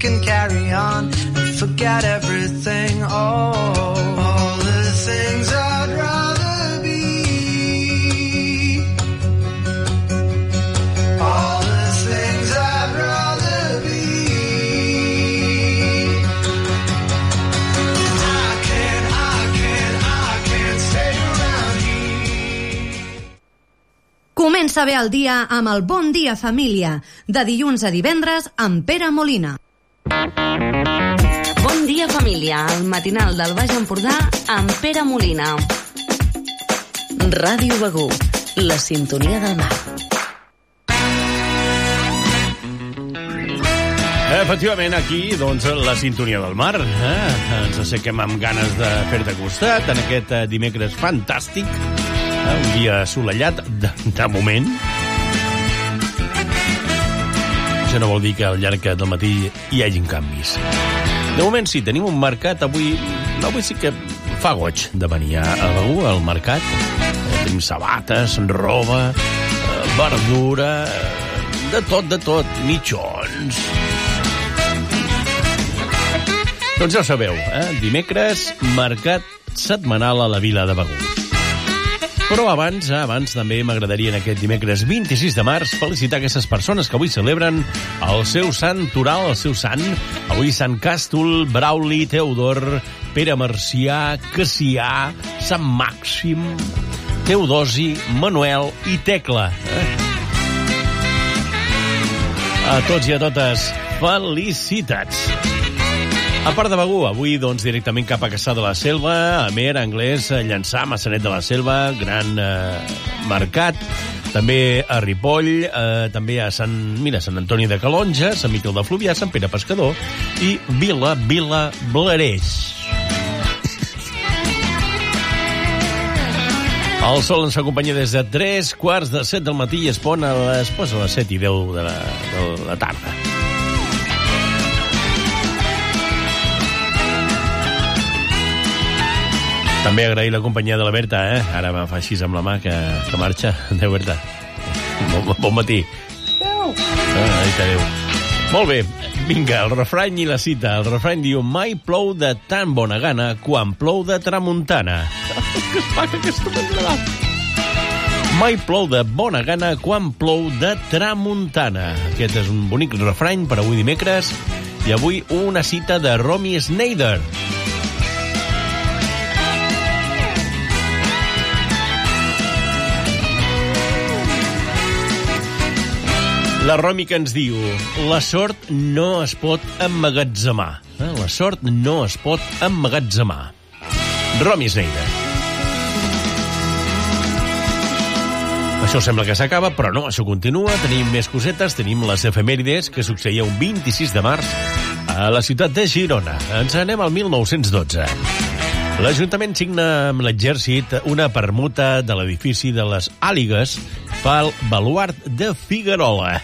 can carry on and forget everything. Oh, all the things I'd rather be. All the things I'd rather be. I can't stay around here. Comença bé el dia amb el Bon Dia Família, de dilluns a divendres amb Pere Molina. Bon dia família, el matinal del Baix Empordà amb Pere Molina. Ràdio Begur, la sintonia del mar. Efectivament, aquí, doncs, la sintonia del mar. Ens assequem amb ganes de fer-te costat en aquest dimecres fantàstic. Un dia assolellat, de moment. Això no vol dir que al llarg del matí hi hagin canvis. De moment sí, tenim un mercat avui sí que fa goig de venir a Begur, al mercat. Tenim sabates, roba, verdura, de tot, mitjons. Doncs ja ho sabeu, dimecres, mercat setmanal a la vila de Begur. Però abans també m'agradaria en aquest dimecres 26 de març felicitar aquestes persones que avui celebren el seu sant oral, el seu sant. Avui Sant Càstol, Brauli, Teodor, Pere Marcià, Cassià, Sant Màxim, Teodosi, Manuel i Tecla. A tots i a totes, felicitats! A part de Begur, avui doncs directament cap a Cassà de la Selva, Amer, Anglès, Llançà, Massanet de la Selva, gran mercat. També a Ripoll, també a Sant Antoni de Calonja, Sant Miquel de Fluvià, Sant Pere Pescador i Vila Blareix. El sol ens acompanya des de 3:45 del matí i es posa a les 7:10 de la tarda. També agrair la companyia de la Berta, Ara me fa així amb la mà que marxa. Adéu, Berta. Bon matí. Adéu. Molt bé, vinga, el refrany i la cita. El refrany diu: mai plou de tan bona gana quan plou de tramuntana. Que es fa que aquesta m'agrada. Mai plou de bona gana quan plou de tramuntana. Aquest és un bonic refrany per avui dimecres. I avui una cita de Romy Schneider. La Romy que ens diu: la sort no es pot emmagatzemar. La sort no es pot emmagatzemar. Romy Schneider. Això sembla que s'acaba, però no, això continua. Tenim més cosetes, tenim les efemèrides que succeïa un 26 de març a la ciutat de Girona. Ens anem al 1912. L'Ajuntament signa amb l'Exèrcit una permuta de l'edifici de les Àligues pel baluard de Figuerola.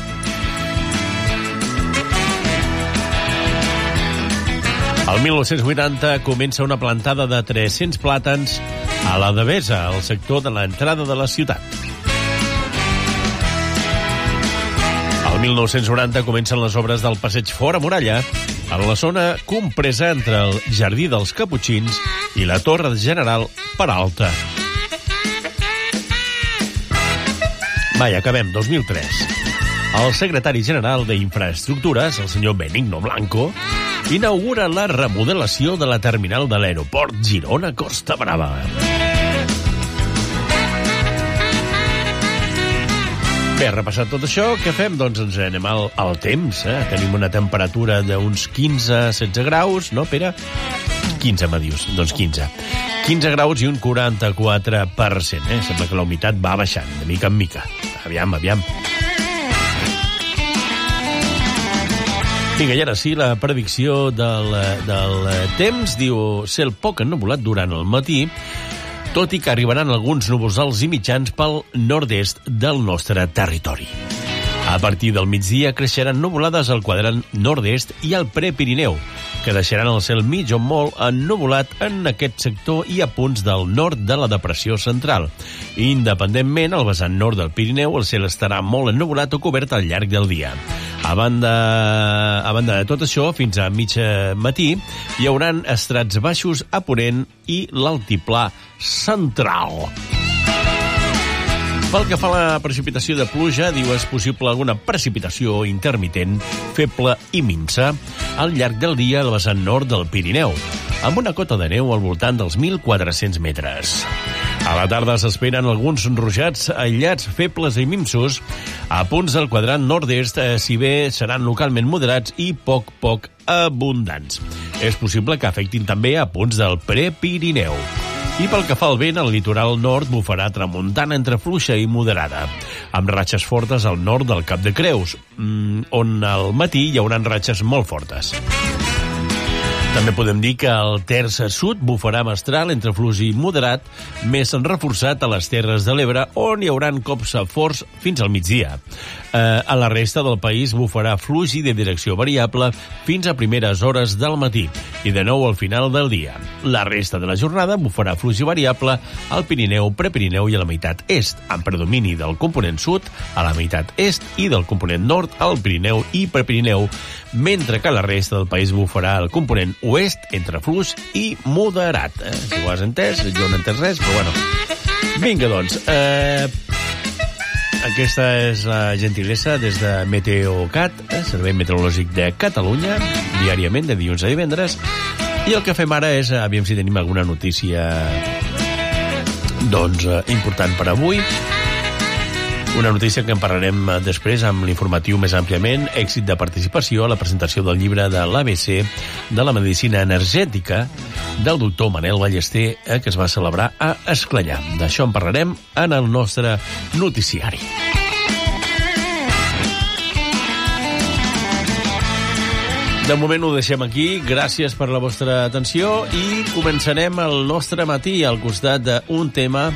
El 1980 comença una plantada de 300 plàtans a la Devesa, al sector de l'entrada de la ciutat. El 1990 comencen les obres del passeig Fora Muralla, a la zona compresa entre el Jardí dels Caputxins i la Torre General Peralta. Acabem, 2003. El secretari general d'Infraestructures, el senyor Benigno Blanco, inaugura la remodelació de la terminal de l'aeroport Girona-Costa Brava. Bé, repassat tot això, què fem? Doncs ens anem al temps, Tenim una temperatura d'uns 15-16 graus, no, Pere? 15, me dius. Doncs 15. 15 graus i un 44%, Sembla que la humitat va baixant, de mica en mica. Aviam. Vinga, i ara sí, la predicció del temps diu: cel poc ennuvolat durant el matí, tot i que arribaran alguns núvols alts i mitjans pel nord-est del nostre territori. A partir del migdia creixeran nuvolades al quadrant nord-est i al Prepirineu, que deixaran el cel mig o molt ennuvolat en aquest sector i a punts del nord de la depressió central. Independentment, al vessant nord del Pirineu, el cel estarà molt ennuvolat o cobert al llarg del dia. A banda de tot això, fins a mig matí, hi hauran estrats baixos a ponent i l'altiplà central. Pel que fa a la precipitació de pluja, diu és possible alguna precipitació intermitent, feble i minsa, al llarg del dia al vessant nord del Pirineu, amb una cota de neu al voltant dels 1.400 metres. A la tarda s'esperen alguns ruixats aïllats, febles i minsos, a punts del quadrant nord-est, si bé seran localment moderats i poc abundants. És possible que afectin també a punts del Prepirineu. I pel que fa al vent, el litoral nord bufarà tramuntana entre fluixa i moderada, amb ratxes fortes al nord del Cap de Creus, on al matí hi haurà ratxes molt fortes. També podem dir que el terç sud bufarà mestral entre fluix i moderat, més reforçat a les Terres de l'Ebre, on hi haurà cops forts fins al migdia. A la resta del país bufarà fluix i de direcció variable fins a primeres hores del matí i de nou al final del dia. La resta de la jornada bufarà fluix i variable al Pirineu, Prepirineu i a la meitat est, amb predomini del component sud a la meitat est i del component nord al Pirineu i Prepirineu, mentre que la resta del país bufarà el component oest entre fluix i moderat. Si ho has entès, jo no he entès res, però bueno. Vinga, doncs. Aquesta és la gentilesa des de Meteocat, Servei Meteorològic de Catalunya, diàriament, de dilluns a divendres. I el que fem ara és, aviam si tenim alguna notícia important per avui. Una notícia que en parlarem després amb l'informatiu més àmpliament. Èxit de participació a la presentació del llibre de l'ABC de la medicina energètica del doctor Manel Ballester, que es va celebrar a Esclanyà. D'això en parlarem en el nostre noticiari. De moment ho deixem aquí. Gràcies per la vostra atenció i començarem el nostre matí al costat d'un tema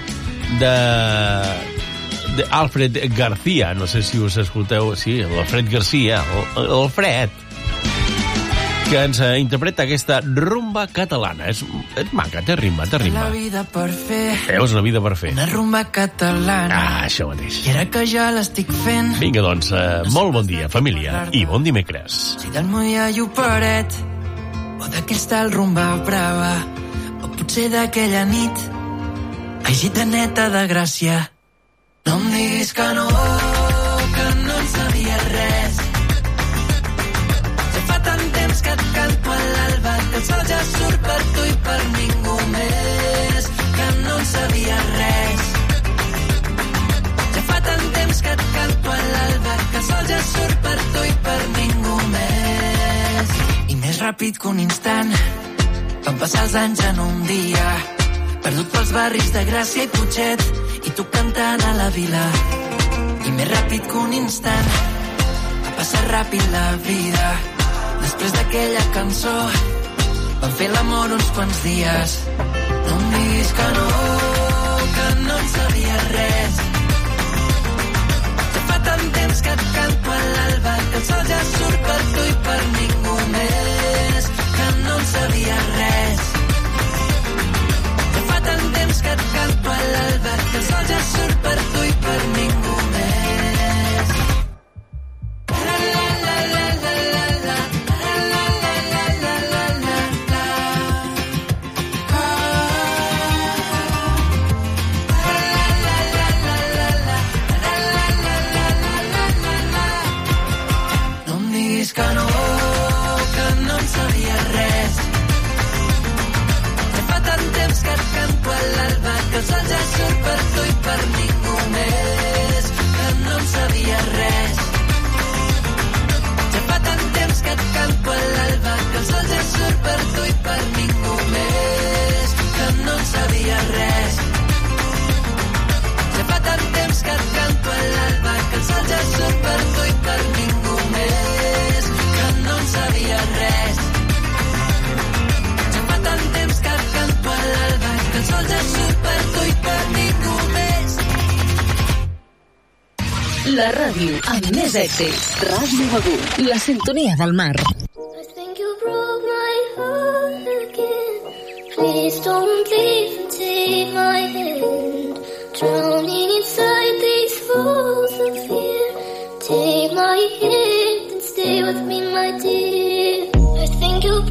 d'Alfred García. No sé si us escolteu. Sí, l'Alfred García, el Fred, que ens interpreta aquesta rumba catalana. És maca, té ritme. La vida per fer. Veus, la vida per fer. Una rumba catalana. Això mateix. I ara que ja l'estic fent. Vinga, doncs, molt bon dia, família, i bon dimecres. Si del Moia Lloparet, o d'aquell tal rumba brava, o potser d'aquella nit, ai, gitaneta de Gràcia. No em diguis que no en sabia res. Ja fa tant temps que et canto a l'alba, que el sol ja surt per tu i per ningú més, que no en sabia res. Ja fa tant temps que et canto a l'alba, que el sol ja surt per tu i per ningú més. I més ràpid que un instant van passar els anys en un dia, perdut pels barris de Gràcia i Putxet, i tu cantant a la vila. I més ràpid que un instant va passar ràpid la vida. Després d'aquella cançó vam fer l'amor uns quants dies. No em diguis que no en sabia res. Ja fa tant temps que et canto a l'alba, que el sol ja surt per tu i per ningú més, que no en sabia res. Ja fa tant temps que et canto a l'alba, que el sol ja surt per tu i per ningú més. La la la la la la la, la la la la la la la la. La la la la la la, la la la la la la la la. No em diguis que no La ràdio amb més èxits. Ràdio Begur, la sintonia del mar. I think you broke my heart again. Please don't leave and take my hand. Drowning inside these walls of fear. Take my hand and stay with me, my dear. I think you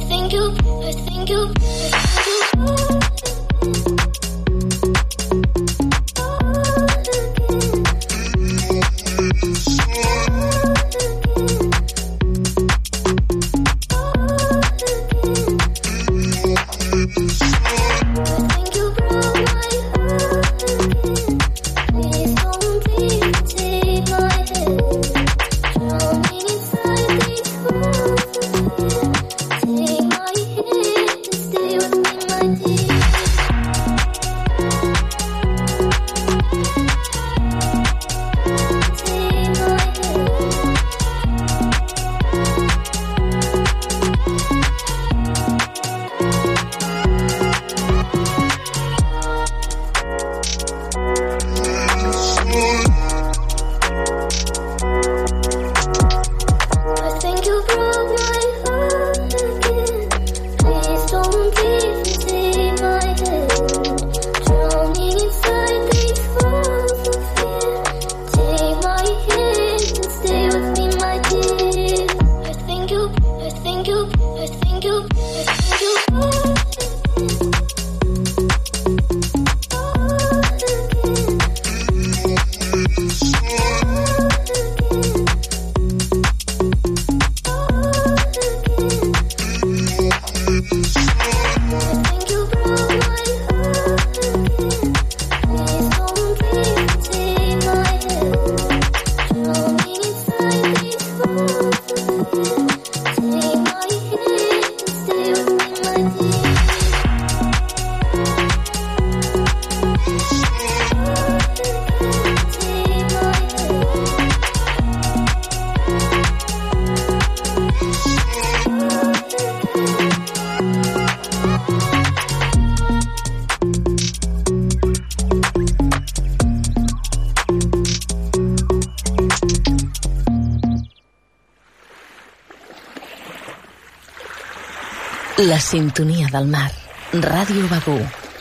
La sintonia del mar. Ràdio Begur.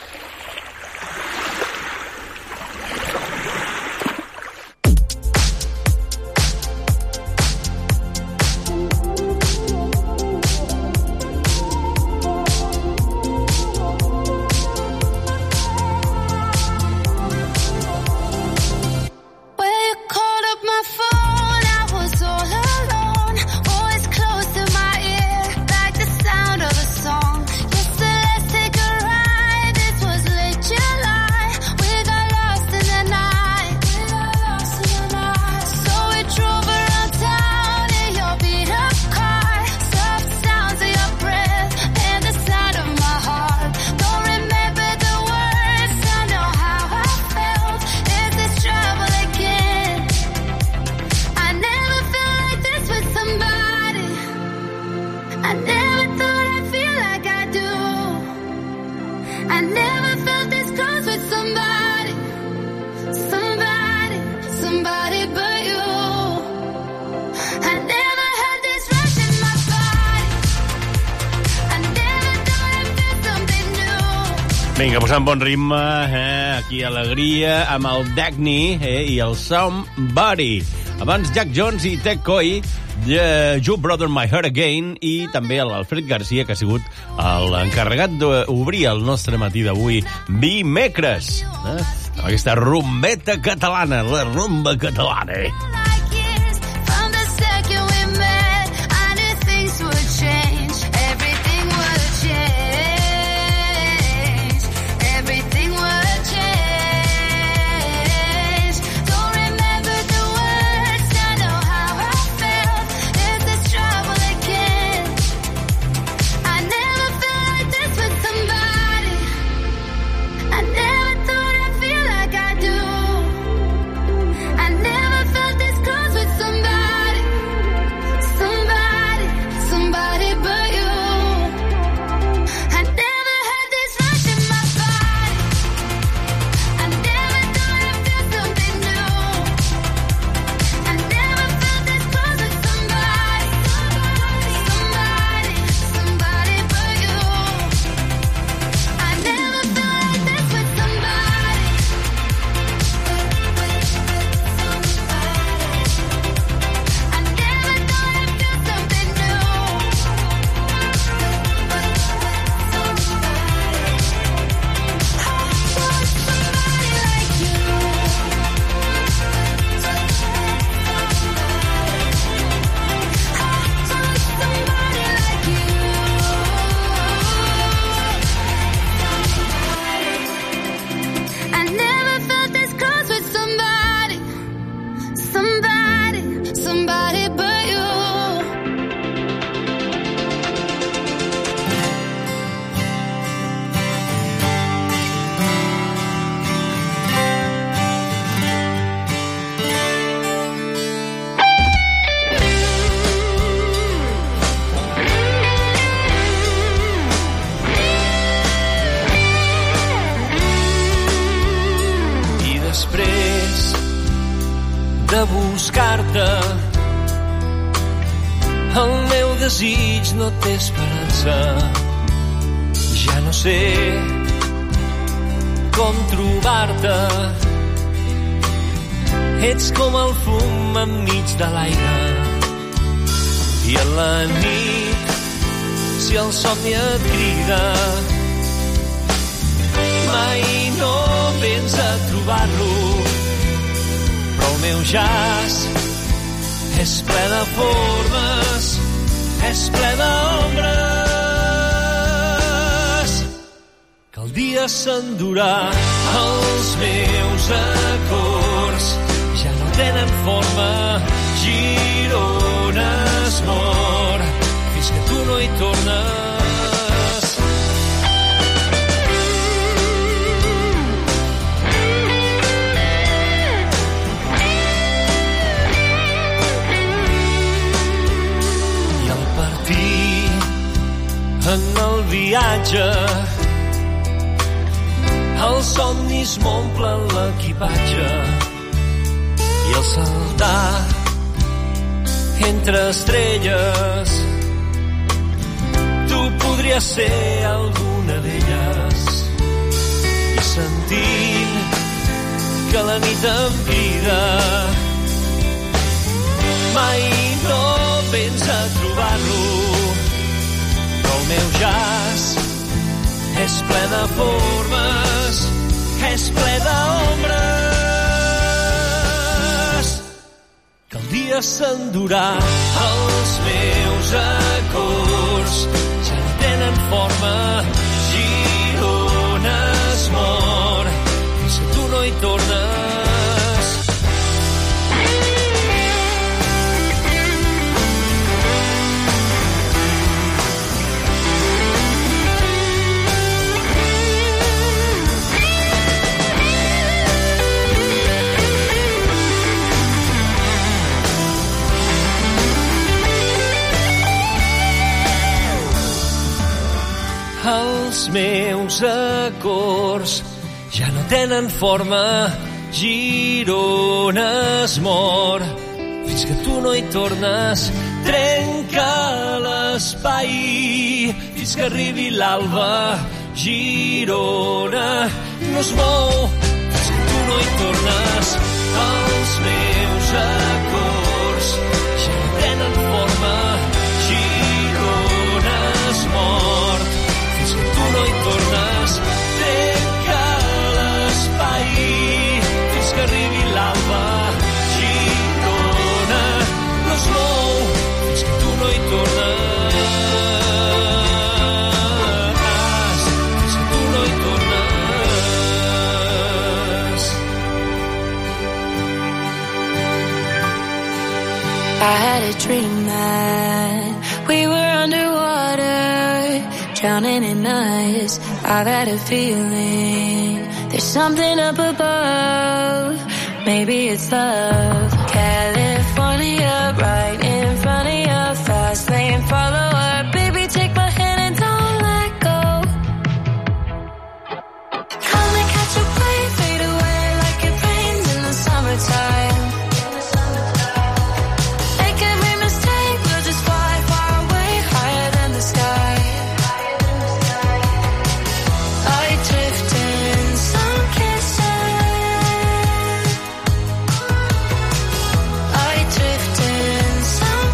Vinga, posant bon ritme, aquí alegria, amb el Dagny i el Somebody. Abans Jack Jones i Ted Coy, You Brother My Heart Again, i també l'Alfred Garcia, que ha sigut l'encarregat d'obrir el nostre matí d'avui, Dimecres. Aquesta rumbeta catalana, la rumba catalana. I never felt this El meu desig no té esperança. Ja no sé com trobar-te. Ets com el fum enmig de l'aire. I en la nit, si el somni et crida, mai no vens a trobar-lo. Però el meu jazz és ple de formes, és ple d'ombres. Que el dia s'endurà, els meus acords ja no tenen forma. Girona es mor fins que tu no hi tornes. En el viatge els somnis m'omplen l'equipatge i el saltar entre estrelles tu podries ser alguna d'elles. I sentint que la nit em crida, mai no vens a trobar-lo. El meu jazz és ple de formes, és ple d'ombres. Que el dia s'endurà, els meus acords ja no tenen forma. Girona es mor fins que tu no hi tornes. Els meus acords ja no tenen forma. Girona es mor fins que tu no hi tornes. Trenca l'espai fins que arribi l'alba. Girona no es mou fins que tu no hi tornes. Els meus acords ja no tenen forma. Girona es mor fins que tu no hi tornes. Trenca l'espai fins que arribi l'alba. Girona no es mou fins que tu no hi tornes. Fins que tu no hi tornes. I had a dream that we were underwater, drowning in us. I've had a feeling there's something up above. Maybe it's love. California, right in front of your fast lane. Follow up, baby, take my hand and don't let go. Come and catch a wave, fade away like it rains in the summertime. Make every mistake, we'll just fly far away, higher than the sky. I drift in some kisses. I drift in some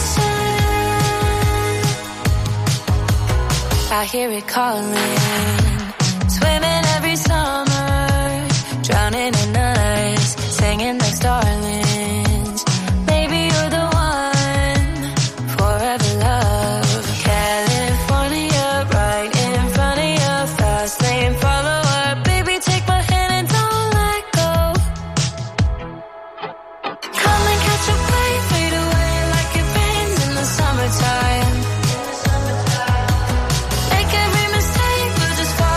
kisses. I hear it calling, swimming every summer, drowning in us, singing like starlings. Maybe you're the one, forever love. California, right in front of your fast lane. Follow up, baby, take my hand and don't let go. Come and catch a wave, fade away like it rains in the summertime. Make every mistake, we'll just fly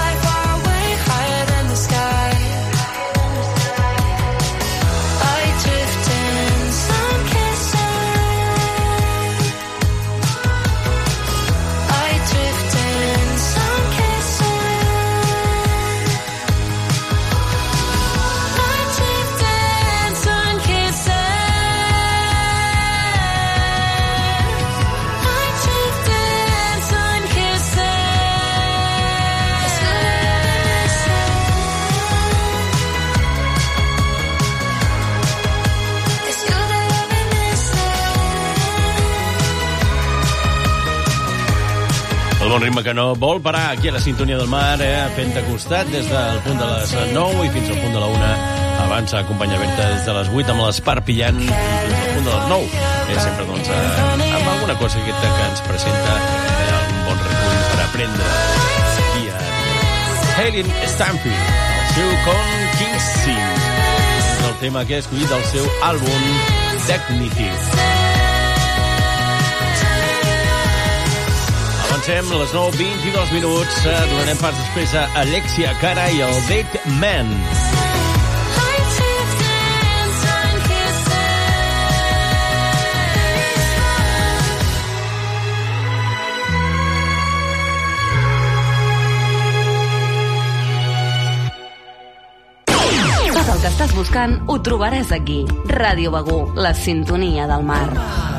El bon ritme que no vol parar aquí a la sintonia del mar, fent-te costat des del punt de les 9 i fins al punt de la 1. Abans acompanya Berta des de les 8 amb l'Esparpillant fins al punt de les 9. Sempre, doncs, amb alguna cosa que ens presenta un bon recull per aprendre dia a dia. Helen Stanfield, el seu Con Kingsing, és el tema que ha escollit del seu àlbum Definitive. Avancem a les 9:22 minuts. Donarem pas després a Alexia Cara i el Big Man. Tot el que estàs buscant ho trobaràs aquí. Ràdio Begú, la sintonia del mar.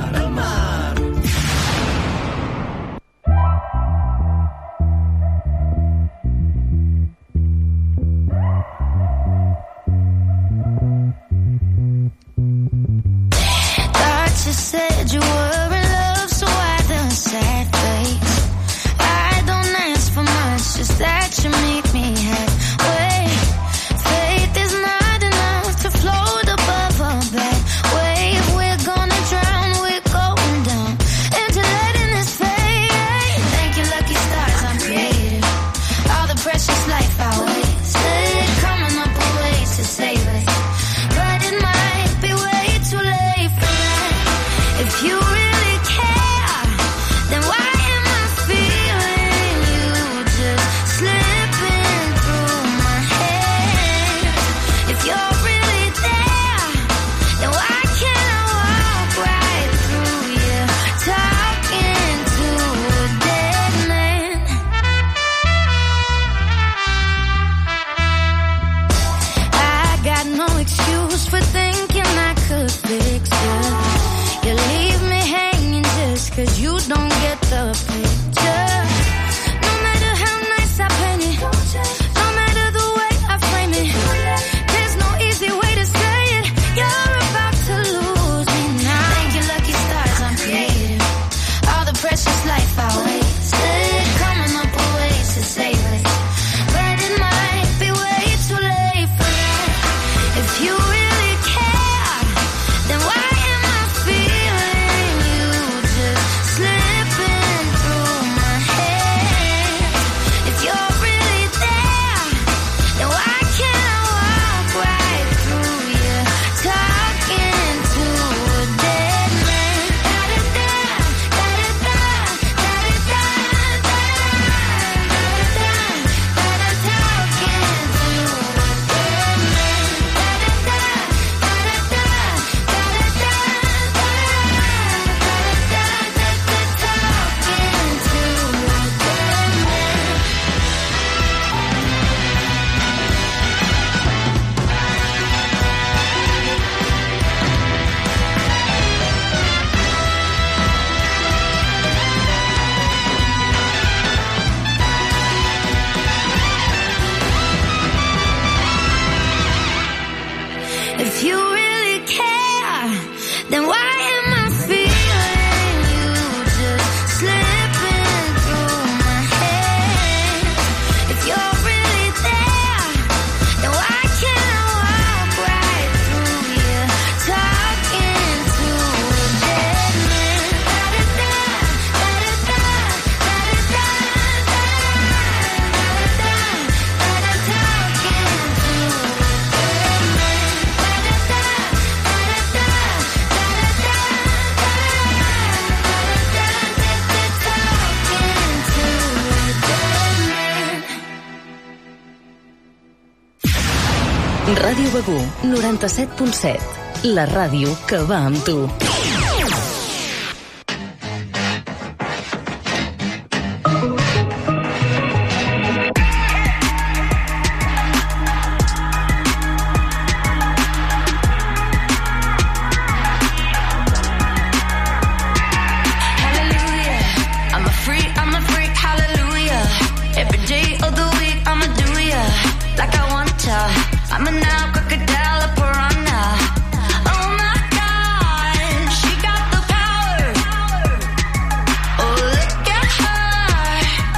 Ràdio Begú, 97.7. La ràdio que va amb tu. She got the power. Oh, look at her.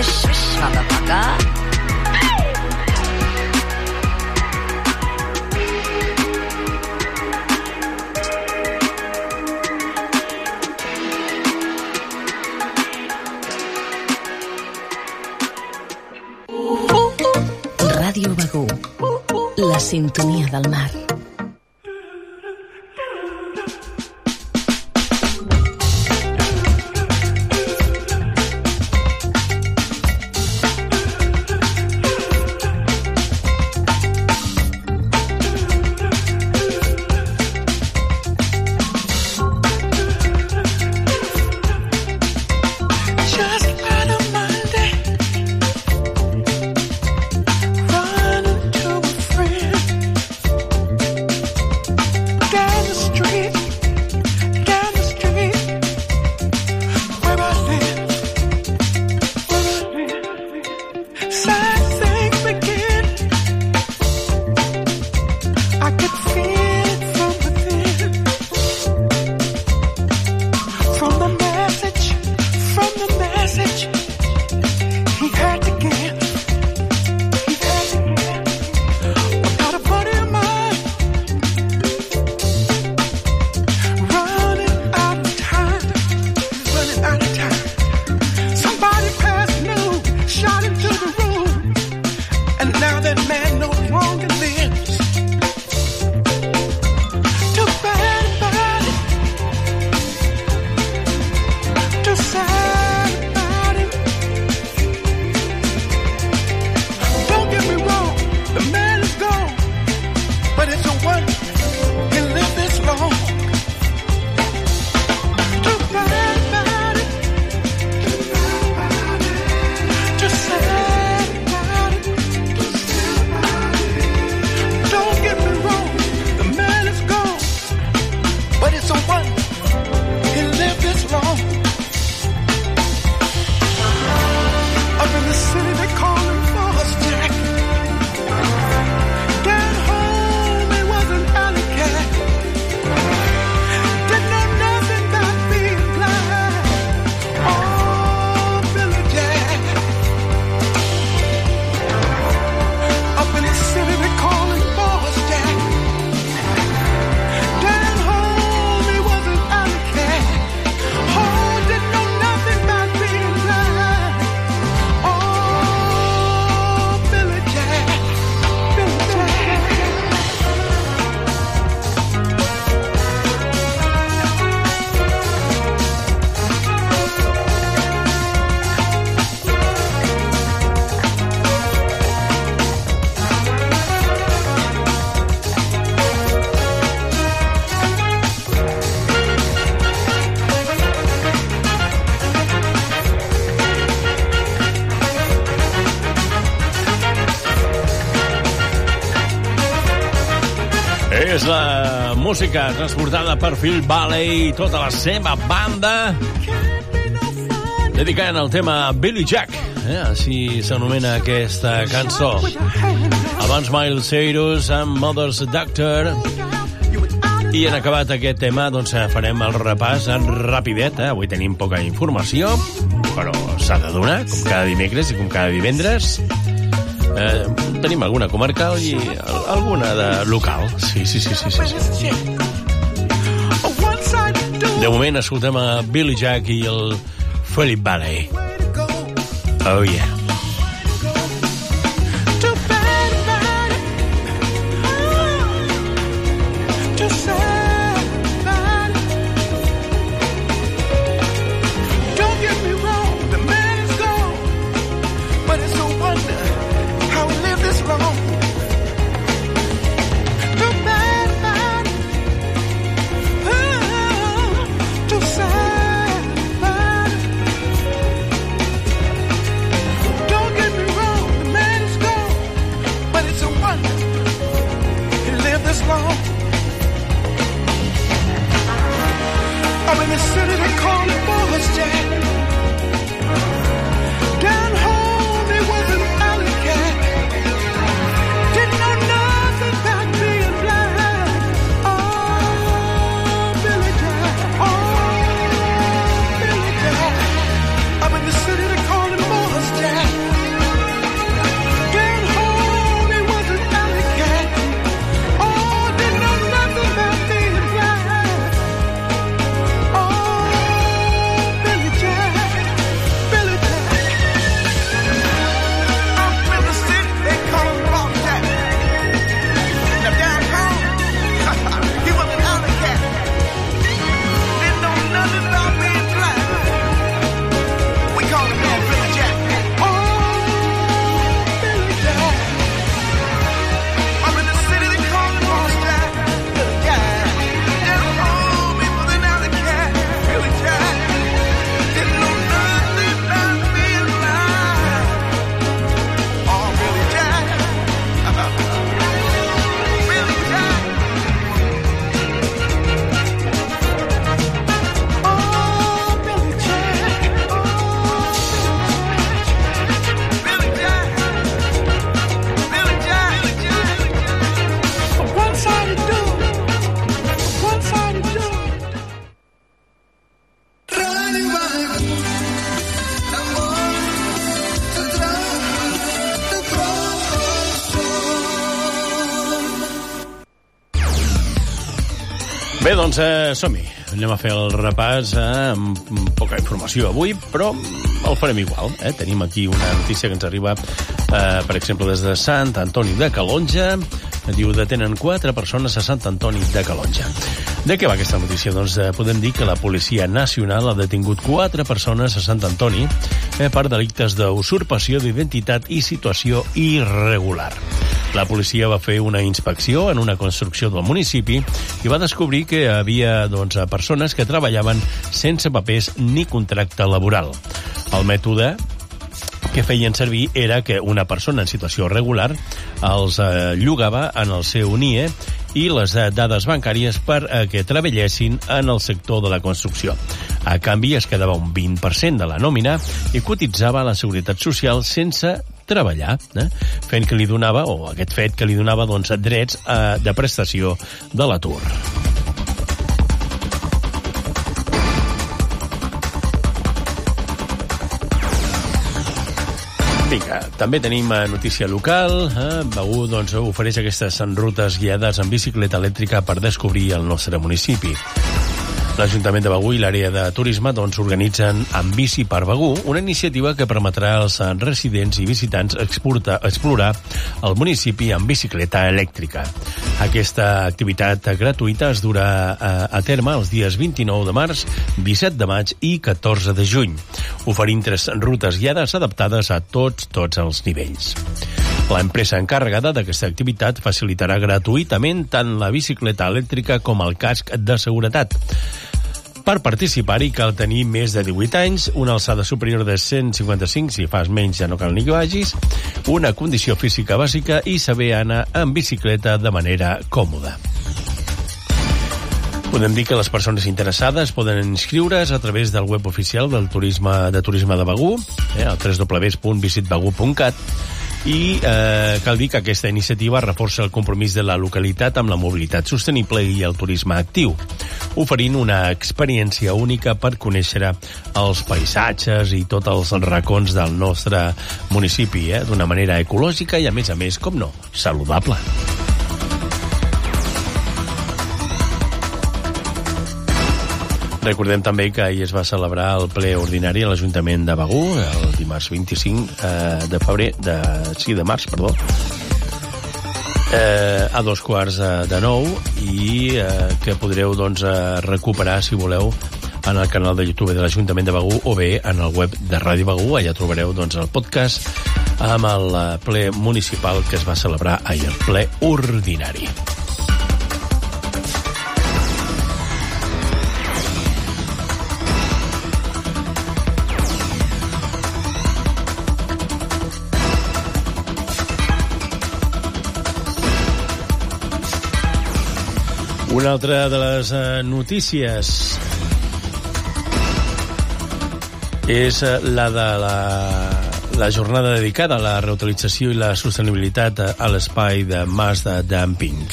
Swish, swish, motherfucker. Ràdio Begur, la sintonia del mar. És la música transportada per Phil Valley i tota la seva banda, dedicant el tema a Billy Jack, així s'anomena aquesta cançó. Abans Miles Cyrus amb Mother's Doctor, i en acabat aquest tema doncs farem el repàs en rapidet. Avui tenim poca informació, però s'ha de donar, com cada dimecres i com cada divendres. Tenim alguna comarcal i alguna de local. Sí. De moment escoltem a Billy Jack i el Phil Valley. Oh yeah. Bé, doncs som-hi. Anem a fer el repàs amb poca informació avui, però el farem igual. Tenim aquí una notícia que ens arriba, per exemple, des de Sant Antoni de Calonja. Diu, detenen 4 persones a Sant Antoni de Calonja. De què va aquesta notícia? Doncs podem dir que la Policia Nacional ha detingut 4 persones a Sant Antoni per delictes d'usurpació d'identitat i situació irregular. La policia va fer una inspecció en una construcció del municipi i va descobrir que hi havia persones que treballaven sense papers ni contracte laboral. El mètode que feien servir era que una persona en situació regular els llogava en el seu NIE i les dades bancàries que treballessin en el sector de la construcció. A canvi, es quedava un 20% de la nòmina i cotitzava a la Seguretat Social sense treballar, fent que li donava, o aquest fet que li donava, drets de prestació de l'atur. Vinga, també tenim notícia local. Begur ofereix aquestes rutes guiades en bicicleta elèctrica per descobrir el nostre municipi. L'Ajuntament de Begur i l'àrea de turisme organitzen Amb bici per Begur, una iniciativa que permetrà als residents i visitants explorar el municipi amb bicicleta elèctrica. Aquesta activitat gratuïta es durà a terme els dies 29 de març, 17 de maig i 14 de juny, oferint 3 rutes guiades adaptades a tots els nivells. L'empresa encarregada d'aquesta activitat facilitarà gratuïtament tant la bicicleta elèctrica com el casc de seguretat. Per participar-hi cal tenir més de 18 anys, una alçada superior de 155, si fas menys ja no cal ni que vagis, una condició física bàsica i saber anar en bicicleta de manera còmoda. Podem dir que les persones interessades poden inscriure's a través del web oficial del Turisme de Begur, al www.visitbegur.cat, i cal dir que aquesta iniciativa reforça el compromís de la localitat amb la mobilitat sostenible i el turisme actiu, oferint una experiència única per conèixer els paisatges i tots els racons del nostre municipi, d'una manera ecològica i, a més, com no, saludable. Recordem també que ahir es va celebrar el ple ordinari a l'Ajuntament de Begur, el dimarts 25 de març, a 8:45, i que podreu recuperar, si voleu, en el canal de YouTube de l'Ajuntament de Begur o bé en el web de Ràdio Begur. Allà trobareu el podcast amb el ple municipal que es va celebrar ahir, el ple ordinari. Una altra de les notícies és la de la jornada dedicada a la reutilització i la sostenibilitat a l'espai de Mas de Dumping.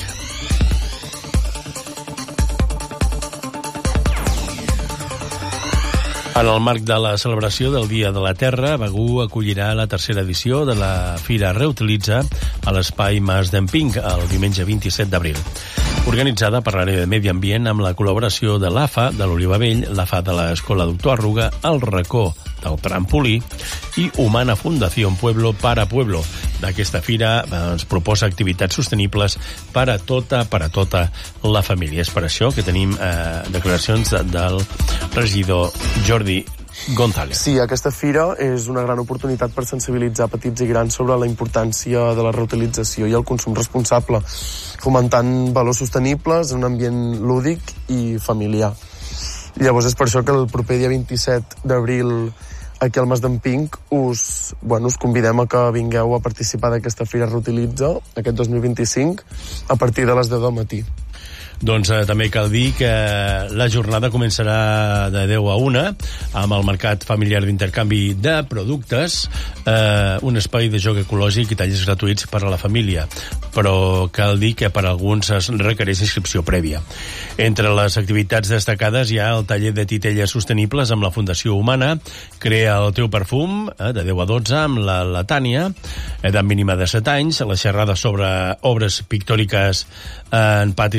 En el marc de la celebració del Dia de la Terra, Begur acollirà la 3a edició de la Fira Reutilitza a l'espai Mas d'Emping el diumenge 27 d'abril. Organitzada per l'àrea de Medi Ambient amb la col·laboració de l'AFA de l'Oliva Vell, l'AFA de l'Escola Doctor Arruga, el Racó del Trampolí i Humana Fundació Pueblo para Pueblo. D'aquesta fira ens proposa activitats sostenibles per a tota la família. És per això que tenim declaracions del regidor Jordi González. Sí, aquesta fira és una gran oportunitat per sensibilitzar petits i grans sobre la importància de la reutilització i el consum responsable, fomentant valors sostenibles en un ambient lúdic i familiar. Llavors és per això que el proper dia 27 d'abril aquí al Mas d'Emping us convidem a que vingueu a participar d'aquesta Fira Reutilitza aquest 2025 a partir de les 10 del matí. Doncs també cal dir que la jornada començarà de 10 a 1 amb el mercat familiar d'intercanvi de productes, un espai de joc ecològic i tallers gratuïts per a la família, però cal dir que per a alguns es requereix inscripció prèvia. Entre les activitats destacades hi ha el taller de titelles sostenibles amb la Fundació Humana, Crea el teu perfum, de 10 a 12, amb la Tània, edat mínima de 7 anys, la xerrada sobre obres pictòriques en patis i jardins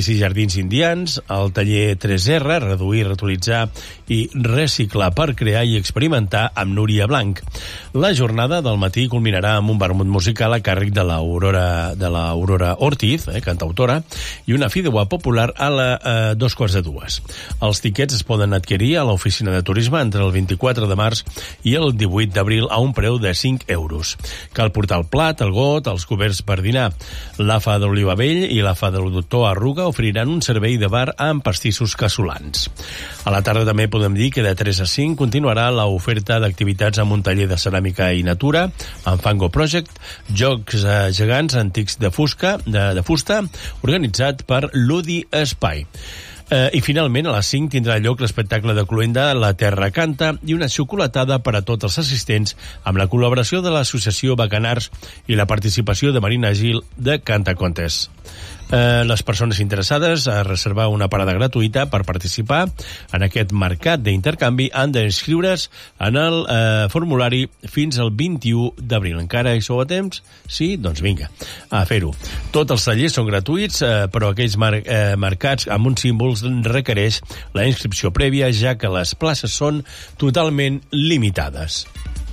Camins Indians, el taller 3R, reduir, reutilitzar i reciclar per crear i experimentar amb Núria Blanc. La jornada del matí culminarà amb un vermut musical a càrrec de l'Aurora Ortiz, cantautora, i una fideuà popular a la 2:45. Els tiquets es poden adquirir a l'oficina de turisme entre el 24 de març i el 18 d'abril a un preu de 5 euros. Cal portar el plat, el got, els coberts per dinar. L'AFA d'Olivavell i l'AFA del Doctor Arruga oferiran un servei de bar amb pastissos casolans. A la tarda també podem dir que de 3 a 5 continuarà l'oferta d'activitats amb un taller de ceràmica i natura, amb Fango Project, jocs gegants antics de fusta, organitzat per Ludi Espai. I finalment a les 5 tindrà lloc l'espectacle de Cluenda La Terra Canta i una xocolatada per a tots els assistents amb la col·laboració de l'associació Bacanars i la participació de Marina Gil de Cantacontes. Les persones interessades a reservar una parada gratuïta per participar en aquest mercat d'intercanvi han d'inscriure's en el formulari fins al 21 d'abril. Encara hi sou a temps? Sí? Doncs vinga, a fer-ho. Tots els tallers són gratuïts, però aquells mercats amb uns símbols requereix la inscripció prèvia, ja que les places són totalment limitades.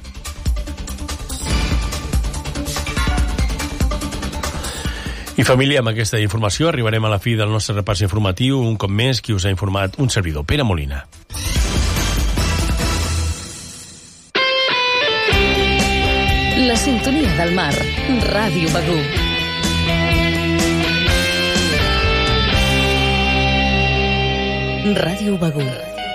I família, amb aquesta informació arribarem a la fi del nostre repàs informatiu. Un cop més, qui us ha informat? Un servidor, Pere Molina. La sintonia del mar. Ràdio Begur. Ràdio Begur.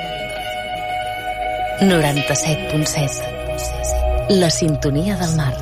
97.7. La sintonia del mar.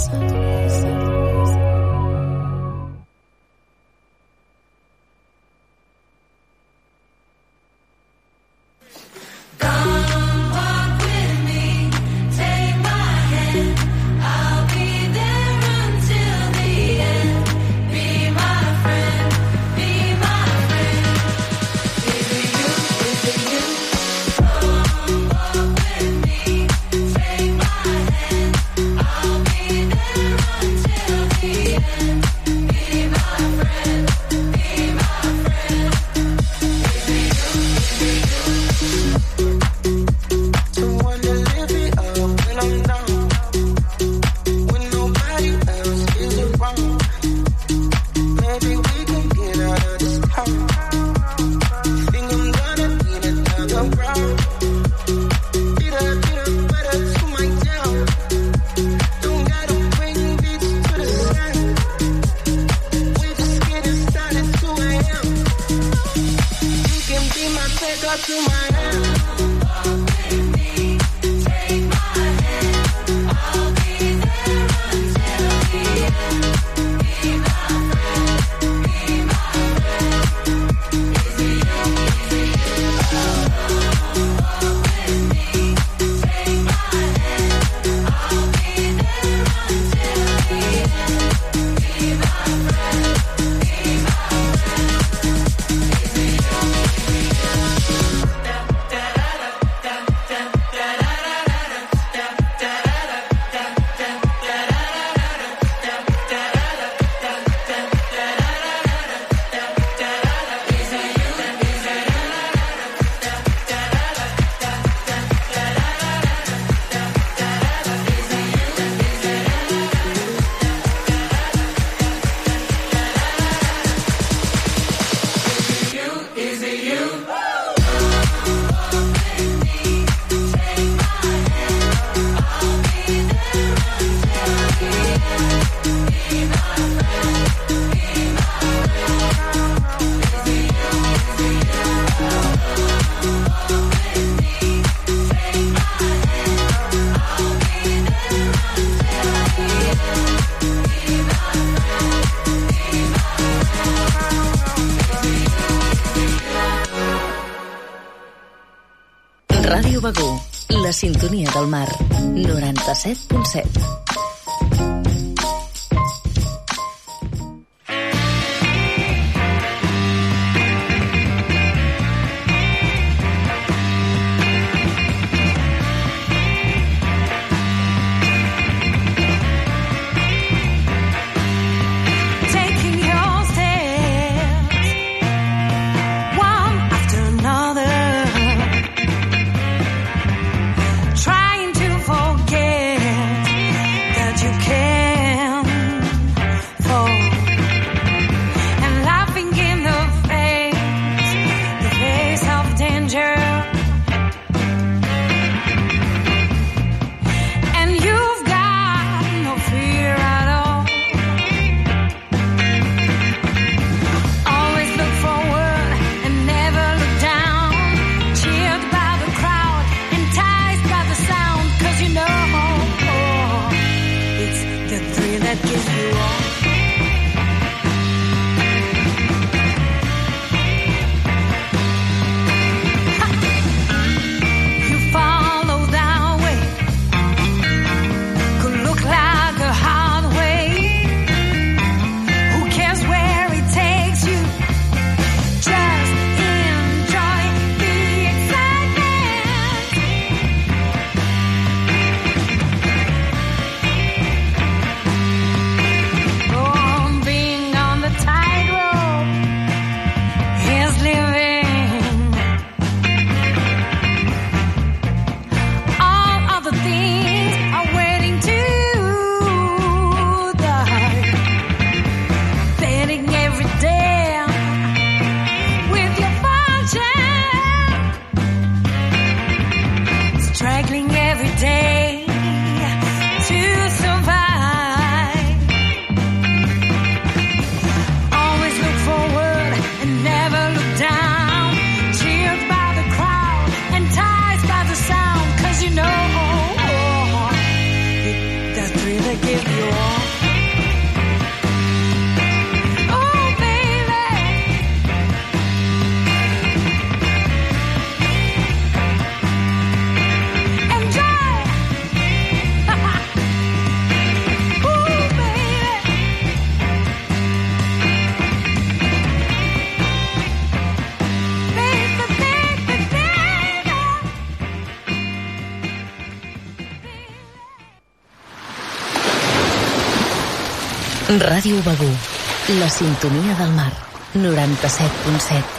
Ràdio Begur, la sintonia del mar, 97.7. Ràdio Begur, la sintonia del mar, 97.7.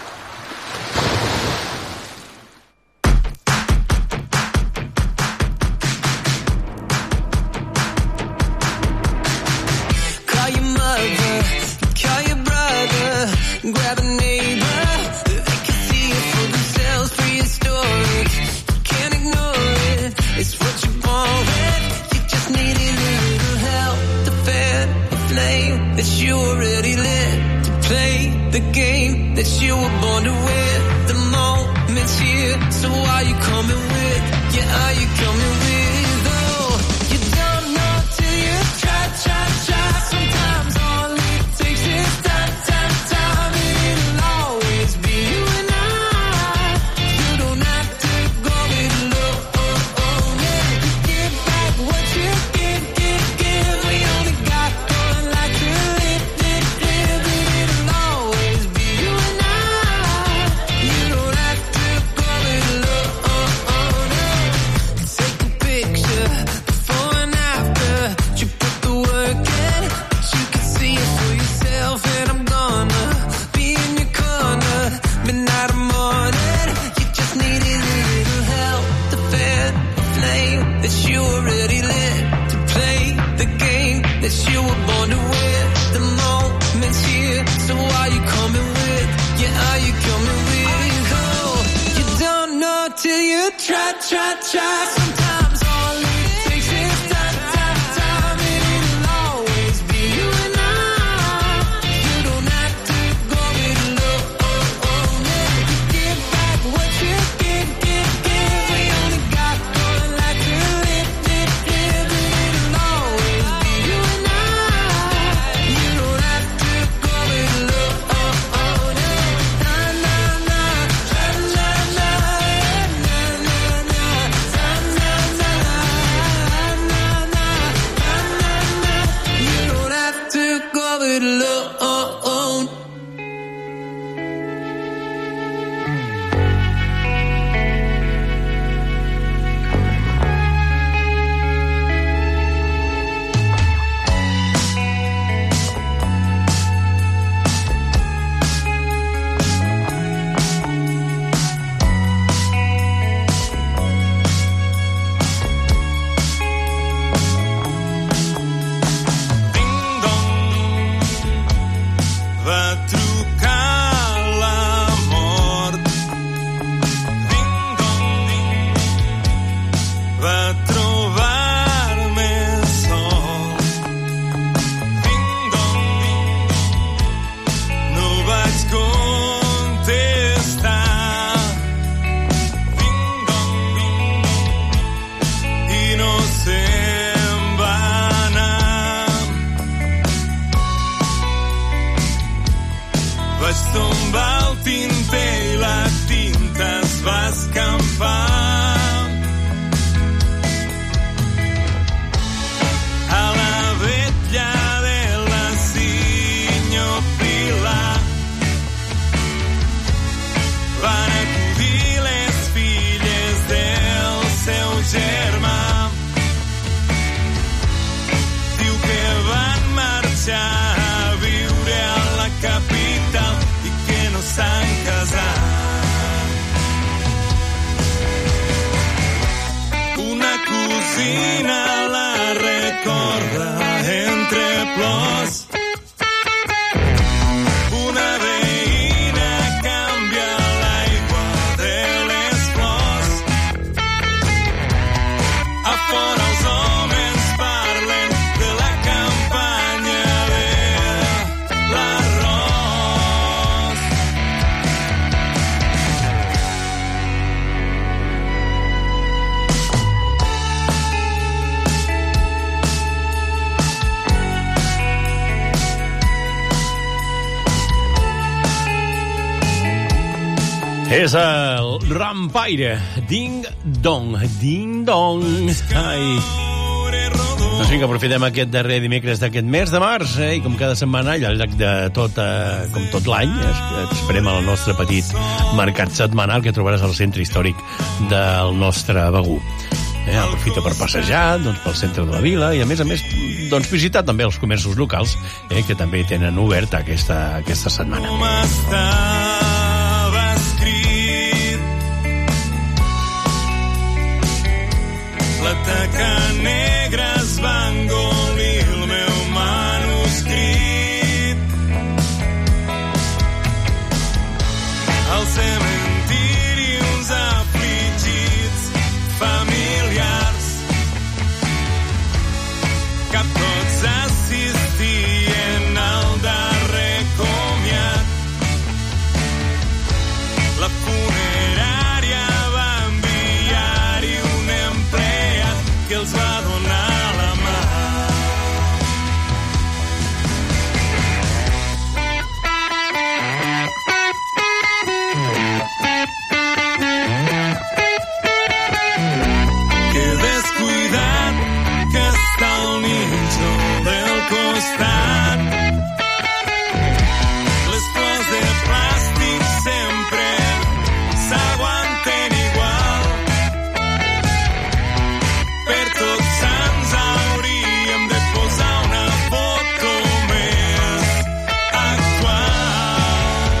És el Rampaire. Ding Dong. Ding Dong. Ai. Doncs vinga, aprofitem aquest darrer dimecres d'aquest mes de març, i com cada setmana, al llarg de tot, com tot l'any, esperem el nostre petit mercat setmanal que trobaràs al centre històric del nostre Begur. aprofita per passejar doncs, pel centre de la vila i, a més, doncs, visitar també els comerços locals que també tenen obert aquesta setmana. Com estava escrit la taca negra es va engolir el meu manuscrit al cementiri uns afligits familiars que tots assistien al darrer comiat. La funerària va enviar-hi un empleat que els va donar la mà. Que descuidat que està el nínxol del costat. Les flors de plàstic sempre s'aguanten igual. Per Tots Sants hauríem de posar una foto més actual.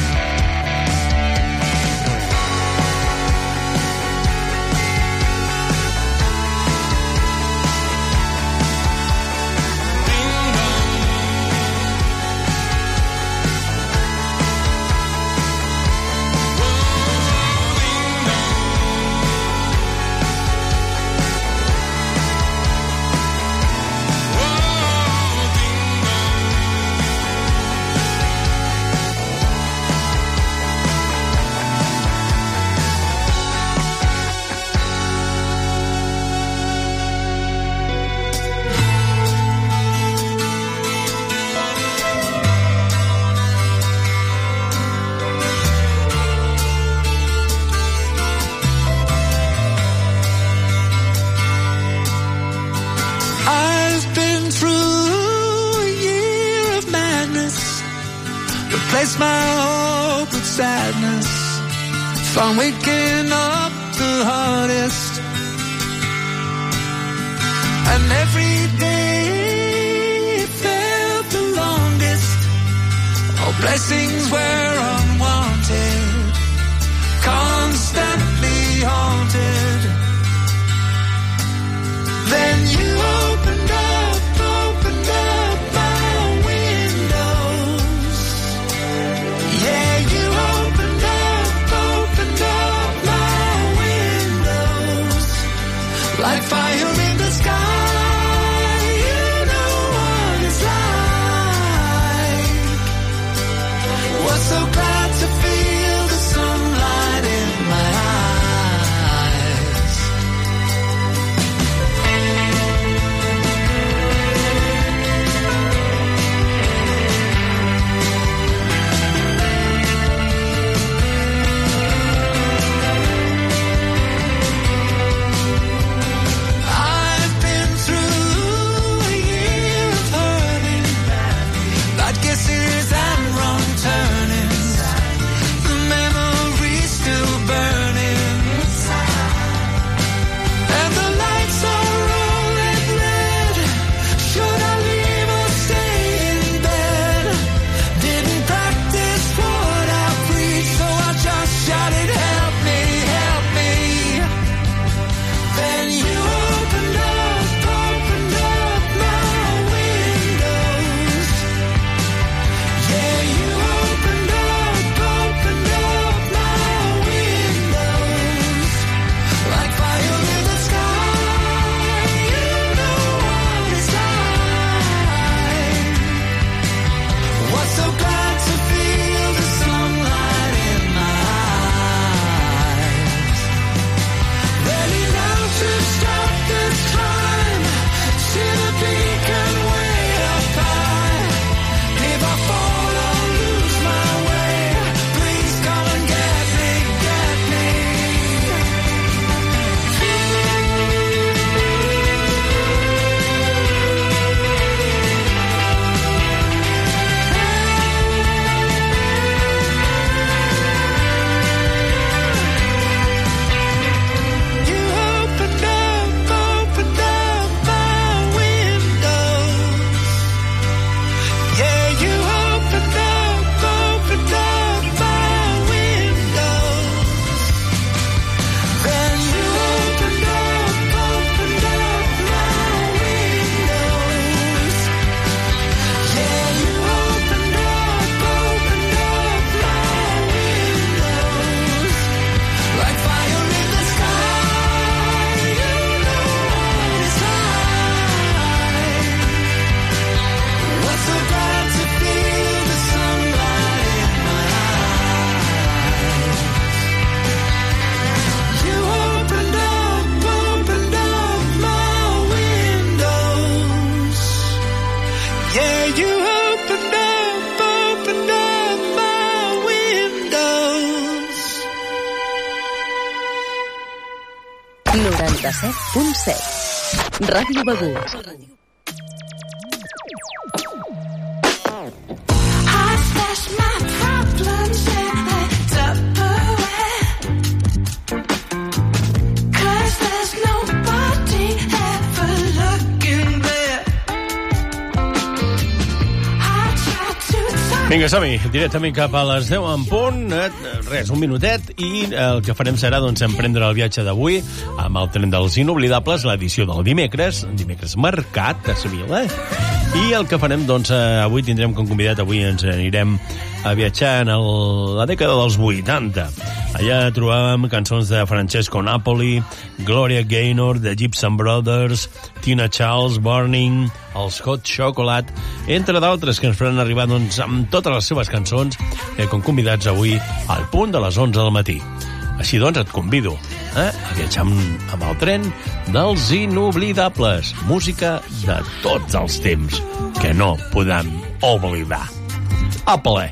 I've been through a year of madness, replaced my hope with sadness, found waking up the hardest, and every day felt the longest. All blessings were unwanted, constantly haunted. Then you opened up my windows. Yeah, you opened up my windows. Like fire in the sky, you know what it's like. Was so glad to feel the sunlight in my eyes. I 97.7. Ràdio Begur. Vinga, som-hi, directament cap a les 10 en punt. Res, un minutet, i el que farem serà emprendre el viatge d'avui amb el tren dels inoblidables, l'edició del dimecres marcat a Sevilla. I el que farem, avui tindrem com convidat, avui ens anirem a viatjar en la dècada dels 80. Allà trobàvem cançons de Francesco Napoli, Gloria Gaynor, The Gibson Brothers, Tina Charles, Burning, els Hot Chocolate, entre d'altres que ens faran arribar amb totes les seves cançons com convidats avui al punt de les 11 del matí. Així et convido a viatjar amb el tren dels inoblidables. Música de tots els temps que no podem oblidar. A ple!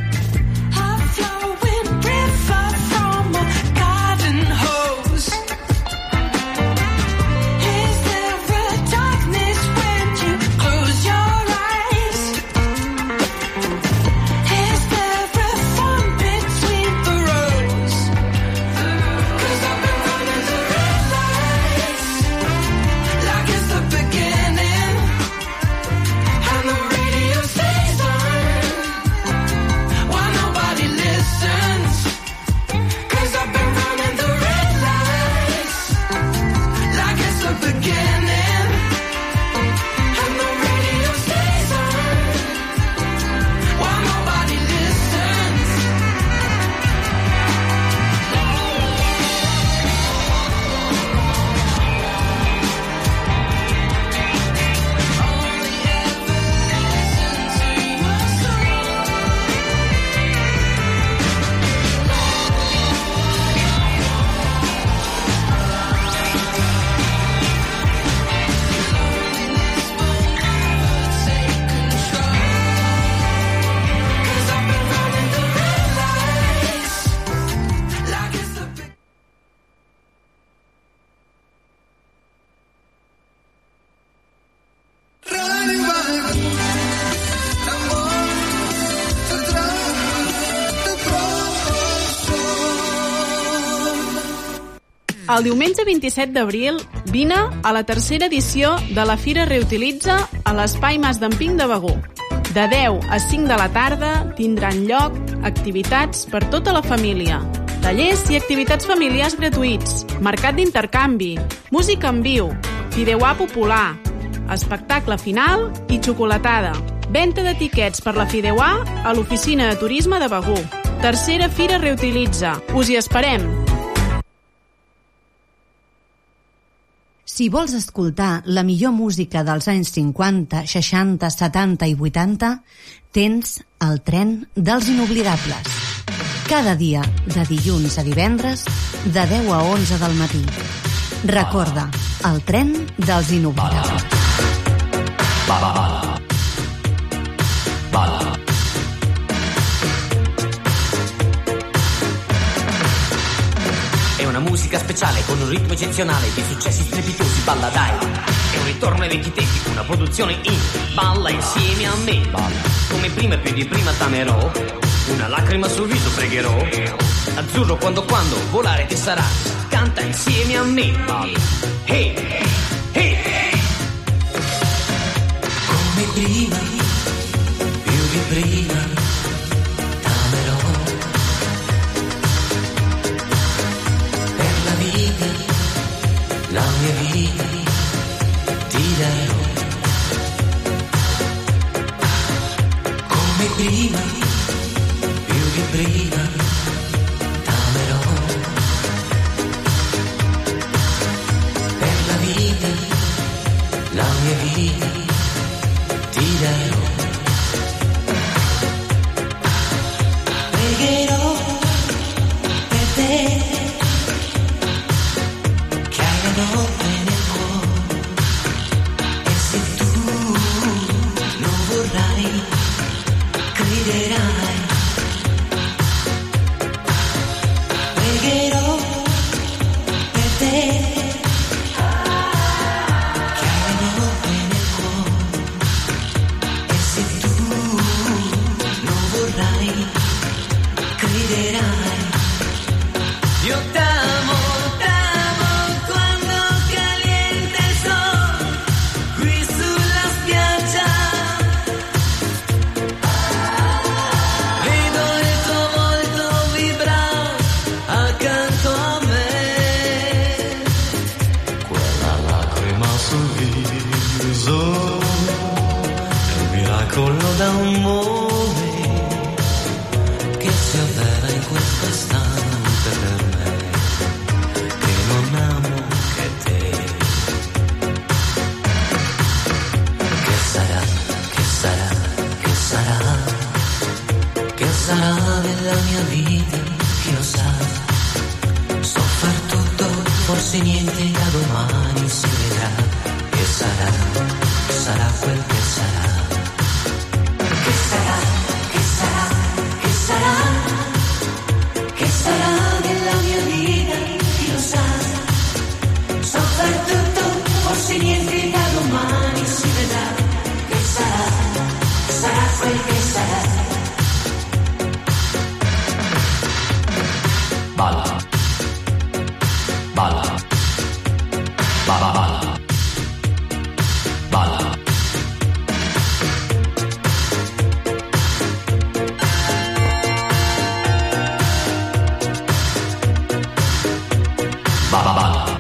El diumenge 27 d'abril vine a la tercera edició de la Fira Reutilitza a l'Espai Mas d'Emping de Begur. De 10 a 5 de la tarda tindran lloc activitats per tota la família, tallers i activitats familiars gratuïts, mercat d'intercanvi, música en viu, fideuà popular, espectacle final i xocolatada. Venda d'etiquets per la fideuà a l'Oficina de Turisme de Begur. Tercera Fira Reutilitza. Us hi esperem! Si vols escoltar la millor música dels anys 50, 60, 70 i 80, tens el tren dels inoblidables. Cada dia, de dilluns a divendres, de 10 a 11 del matí. Recorda, el tren dels inoblidables. È una musica speciale con un ritmo eccezionale di successi strepitosi, balla dai. È un ritorno ai vecchi tempi, una produzione indie, balla insieme a me. Balla. Come prima e più di prima t'amerò, una lacrima sul viso pregherò. Azzurro quando volare ti sarà, canta insieme a me. Balla. Hey, hey, hey. Come prima, più di prima t'amerò. La mia vita ti darò. Come prima, più di prima t'amerò. Per la vita, la mia vita ti darò. Pregherò per te. Notte nel cuore, e se tu lo vorrai, crederai. Pregherò per te, sorriso è un miracolo d'amore che si avvera in questo istante per me, che non amo che te. Che sarà, che sarà, che sarà, che sarà della mia vita, chi lo sa. So far tutto, forse niente, da domani si vedrà. Che sarà, sarà quel che sarà. Che sarà, che sarà, che sarà, che sarà della mia vita, chi lo sa. So far tutto, forse niente, da domani si vedrà. Che sarà, sarà quel che sarà. Balla, balla, balla, balla, balla. Balla, balla.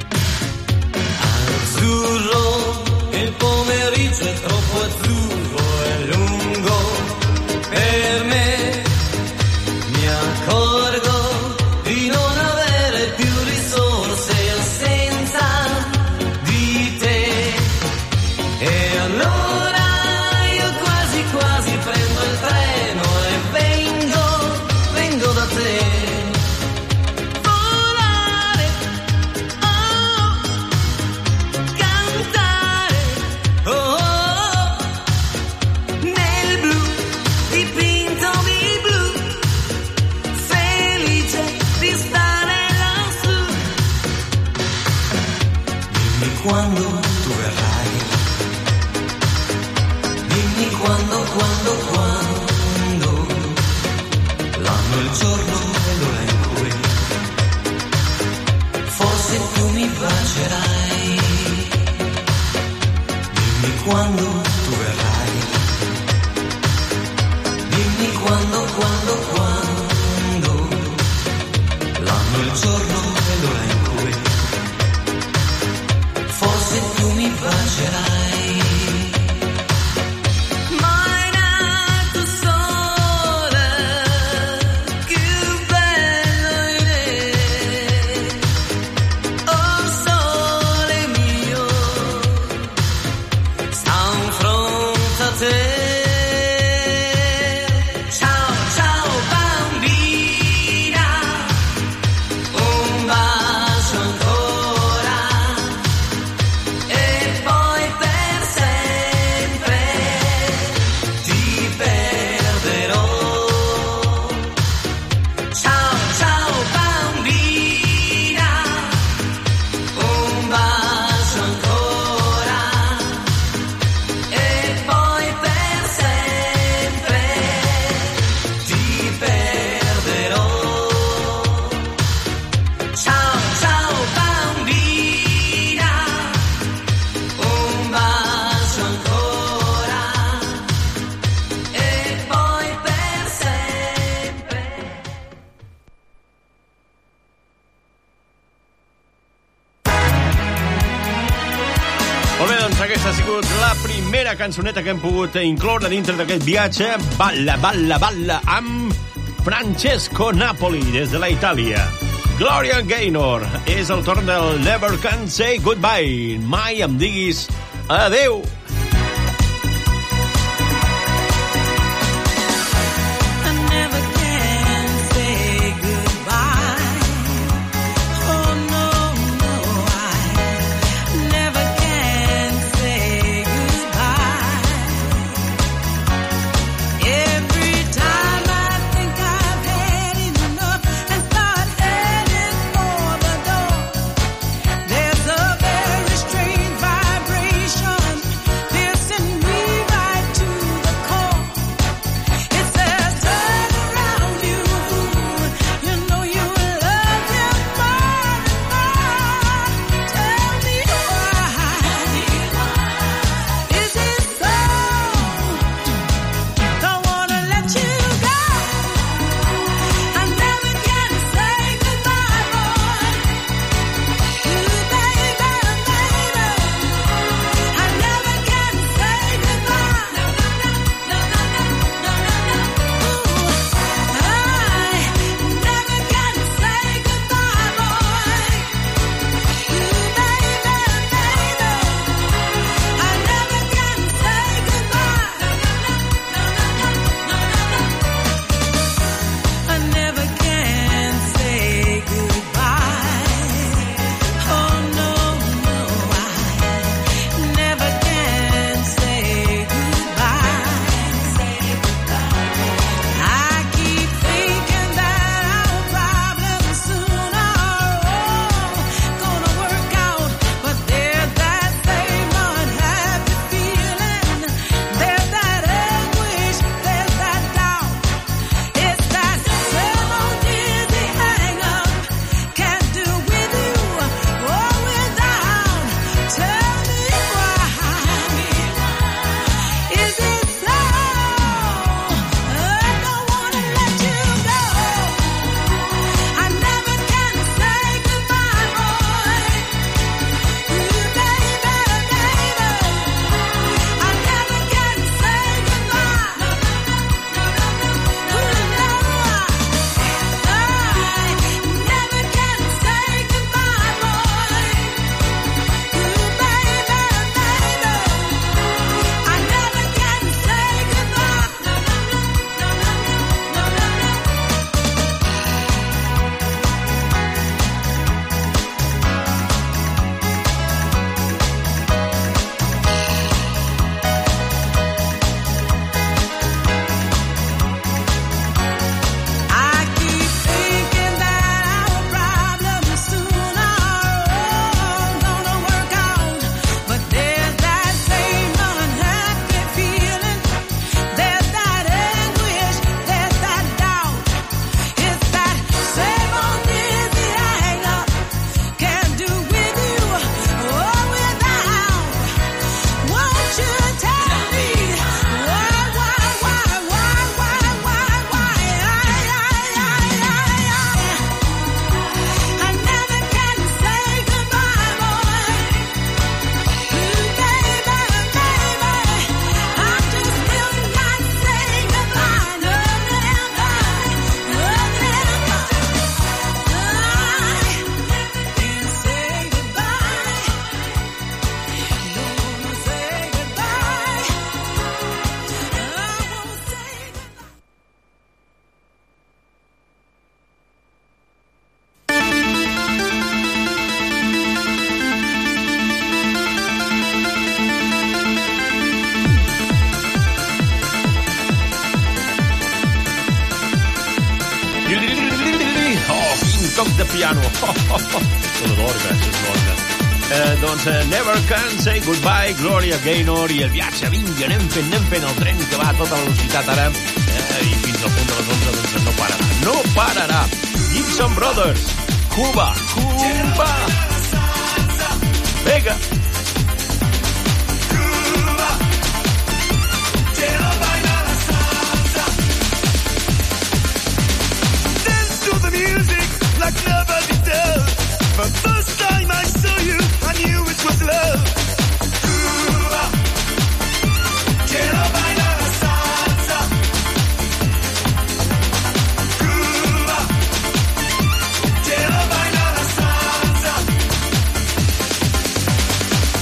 Azzurro, il pomeriggio è troppo azzurro e lungo per me. Mi accorgo di non avere più risorse senza di te. E allora io quasi quasi prendo il treno e vengo da te. Volare, oh, cantare, oh, nel blu, dipinto di blu, felice di stare lassù. Dimmi quando tu verrai, dimmi quando, l'anno, il giorno e l'ora in cui forse tu mi bacerai. Dimmi quando tu verrai, dimmi quando, l'anno, il giorno e l'ora in cui forse tu mi bacerai. Mai nato sole, più bello in te. Oh sole mio, sta in fronte a te. Ciao, ciao bambina, un bacio ancora e poi per sempre ti perderò. Ciao, ciao bambina, un bacio ancora e poi per sempre ti perderò. Ciao, ciao bambina, un bacio ancora e poi per sempre. Molt bé, doncs aquesta ha sigut la primera cançoneta que hem pogut incloure dintre d'aquest viatge. Balla, balla, balla, amb Francesco Napoli, des de la Itàlia. Gloria Gaynor, és el torn del Never Can Say Goodbye. Mai em diguis adeu. I never can say goodbye. Oh no, no, I never can say goodbye. Every time I think I've had enough and start heading for the door, there's a very strange vibration piano. L'orga, és l'orga. Doncs Never Can Say Goodbye, Gloria Gaynor i el viatge a l'Índia. Anem fent el tren que va a tota velocitat ara i fins al punt de les 11 doncs no pararà. No pararà. Gibson Brothers, Cuba. Vinga. Like nobody does. The first time I saw you, I knew it was love. Cuba, quiero bailar la salsa. Cuba, quiero bailar la salsa.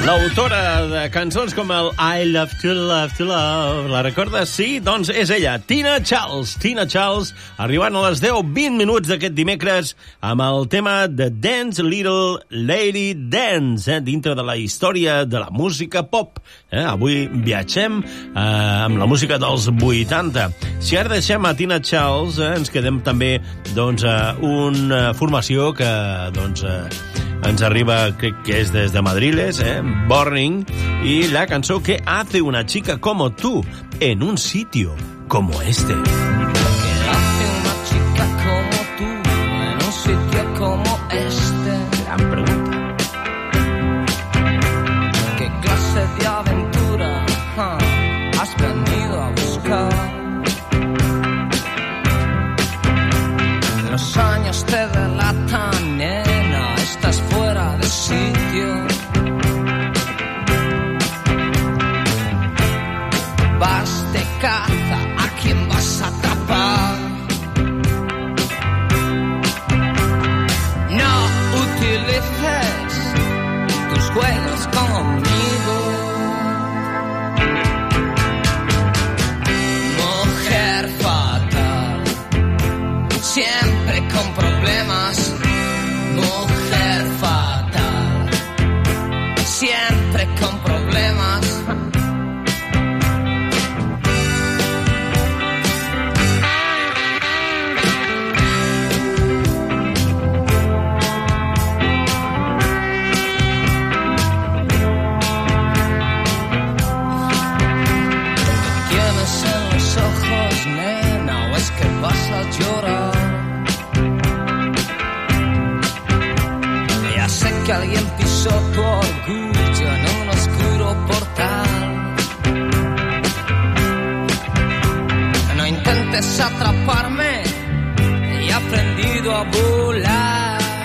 L'autora de cançons com el I Love to Love to Love. La recordes? Sí? Doncs és ella, Tina Charles. Tina Charles, arribant a les 10:20 minuts d'aquest dimecres amb el tema de Dance Little Lady Dance, dintre de la història de la música pop. Avui viatgem amb la música dels 80. Si ara deixem a Tina Charles, ens quedem també doncs, una formació que doncs, ens arriba, crec que és des de Madriles, Burning, y la canción que hace una chica como tú en un sitio como este. ¿Qué hace una chica como tú en un sitio como este? Gran pregunta. ¿Qué clase de aventura has venido a buscar? Los años te delatan, nena, estás fuera de sitio. Vas de caza, ¿a quién vas a atrapar? No utilices tus juegos conmigo. Mujer fatal, siempre con problemas. Mujer fatal, siempre con problemas. Vas a llorar. Ya sé que alguien pisó tu orgullo en un oscuro portal. No intentes atraparme, he aprendido a volar.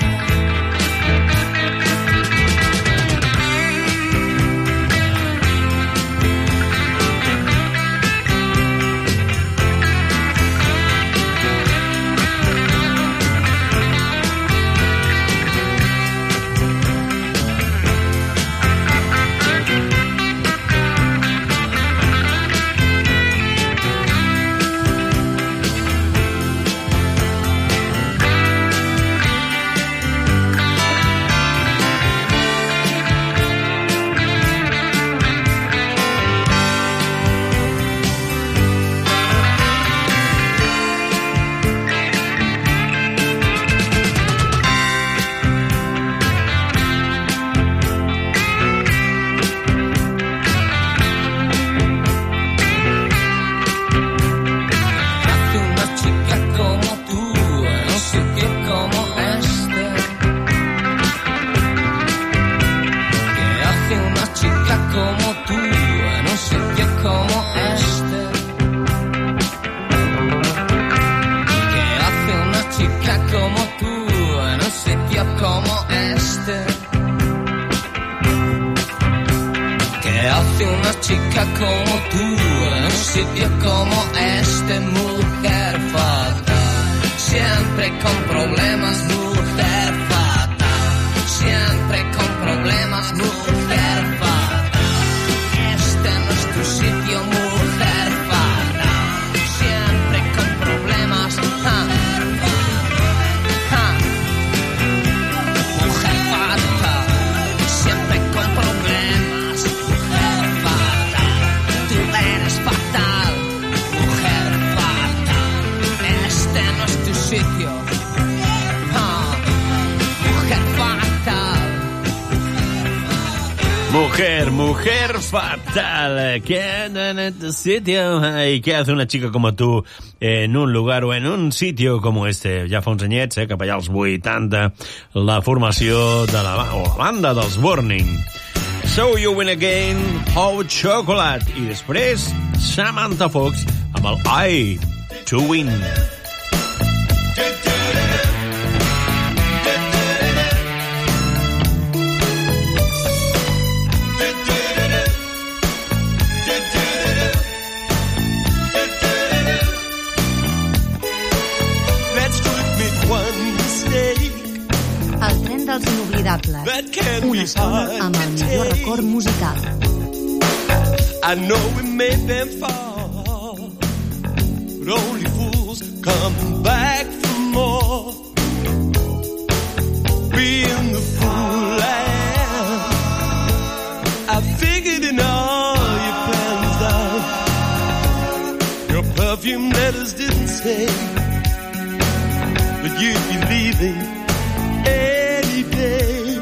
Mujer fatal, ¿qué hace una chica como tú en un lugar o en un sitio como este? Ja fa uns anyets, cap allà als 80, la formació de la banda dels Burning. So You Win Again, Hot Chocolate, i després Samantha Fox amb el I to Win. Els inoblidables. una estona amb el millor record musical. I know we made them fall, but only fools come back for more. Being the fool I am, I figured in all your plans out. Your perfume letters didn't say that you'd be leaving any day.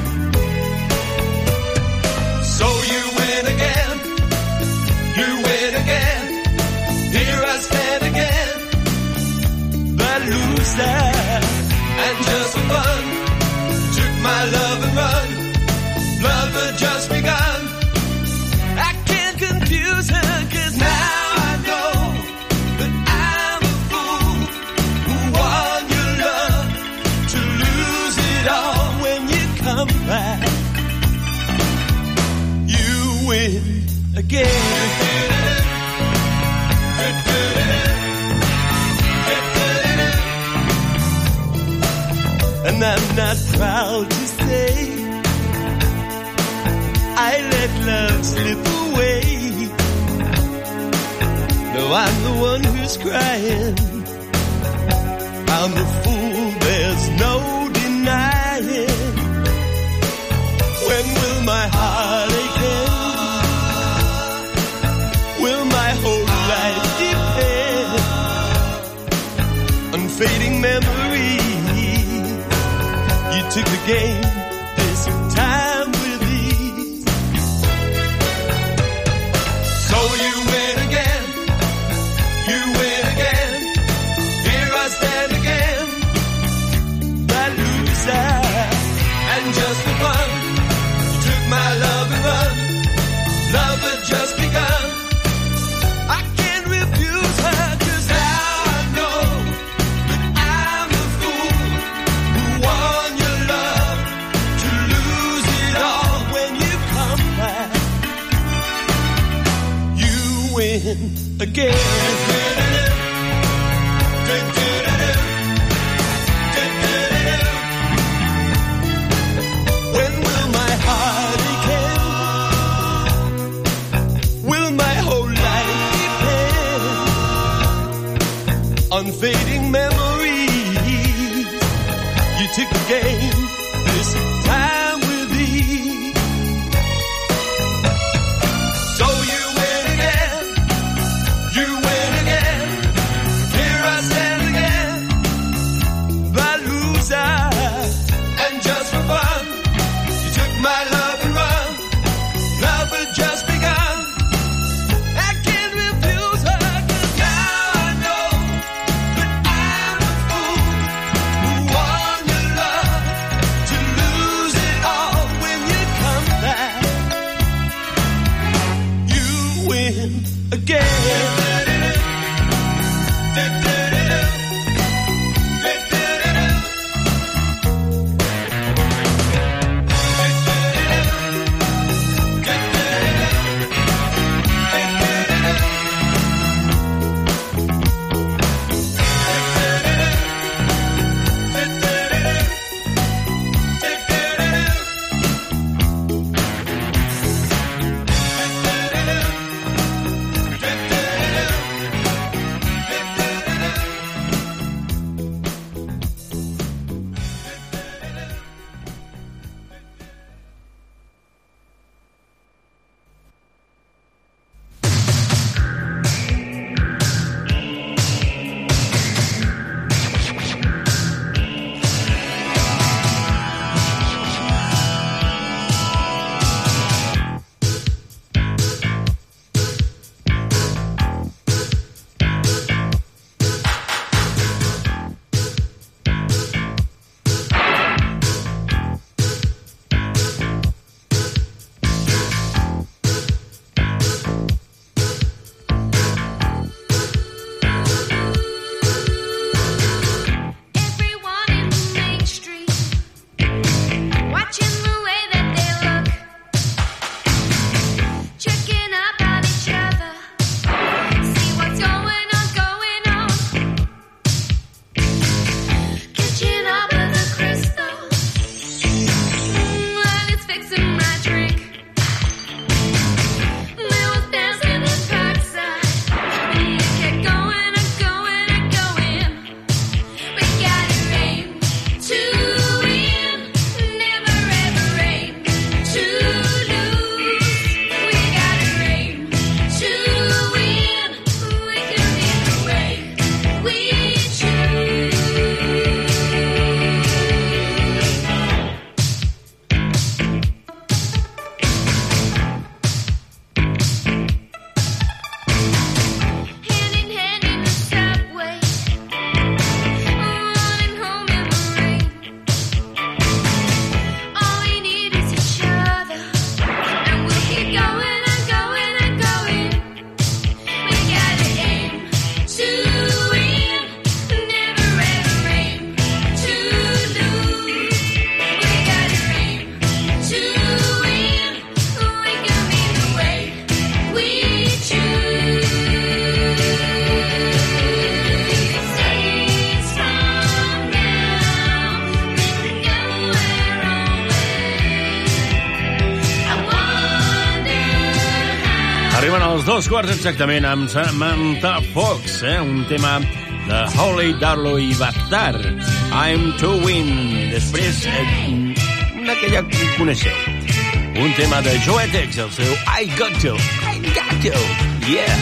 So you win again, you win again. Here I stand again, the loser. And just for fun, took my love and run. Love had just begun. I can't confuse her, 'cause now I know that I'm a fool who won your love to lose it all when you come back. You win again. And I'm not proud to say I let love slip away. No, I'm the one who's crying. I'm the fool, there's no denying. When will my heartache end? Will my whole life depend on fading memories? You took the game this time with ease. So you win again, you win again. Here I stand again, the loser. And just for fun, you took my love and run. Love had just begun. I can't refuse her, 'cause now I know that I'm the fool who won your love to lose it all when you come back. You win again. When will my heartache end? Will my whole life depend on fading memories? You took the game this time with ease. So you win again, you win again. Here I stand again, the loser. And just for fun, you took my love and run. Love had just begun. I can't refuse her, 'cause now I know that I'm a fool who won your love to lose it all when you come back. You win again. als 2:15 exactament amb Samantha Fox, un tema de Holly Darlow i Bactar, I'm to Win. Després, una que ja coneixeu, un tema de Joetex, el seu I Got You, yeah.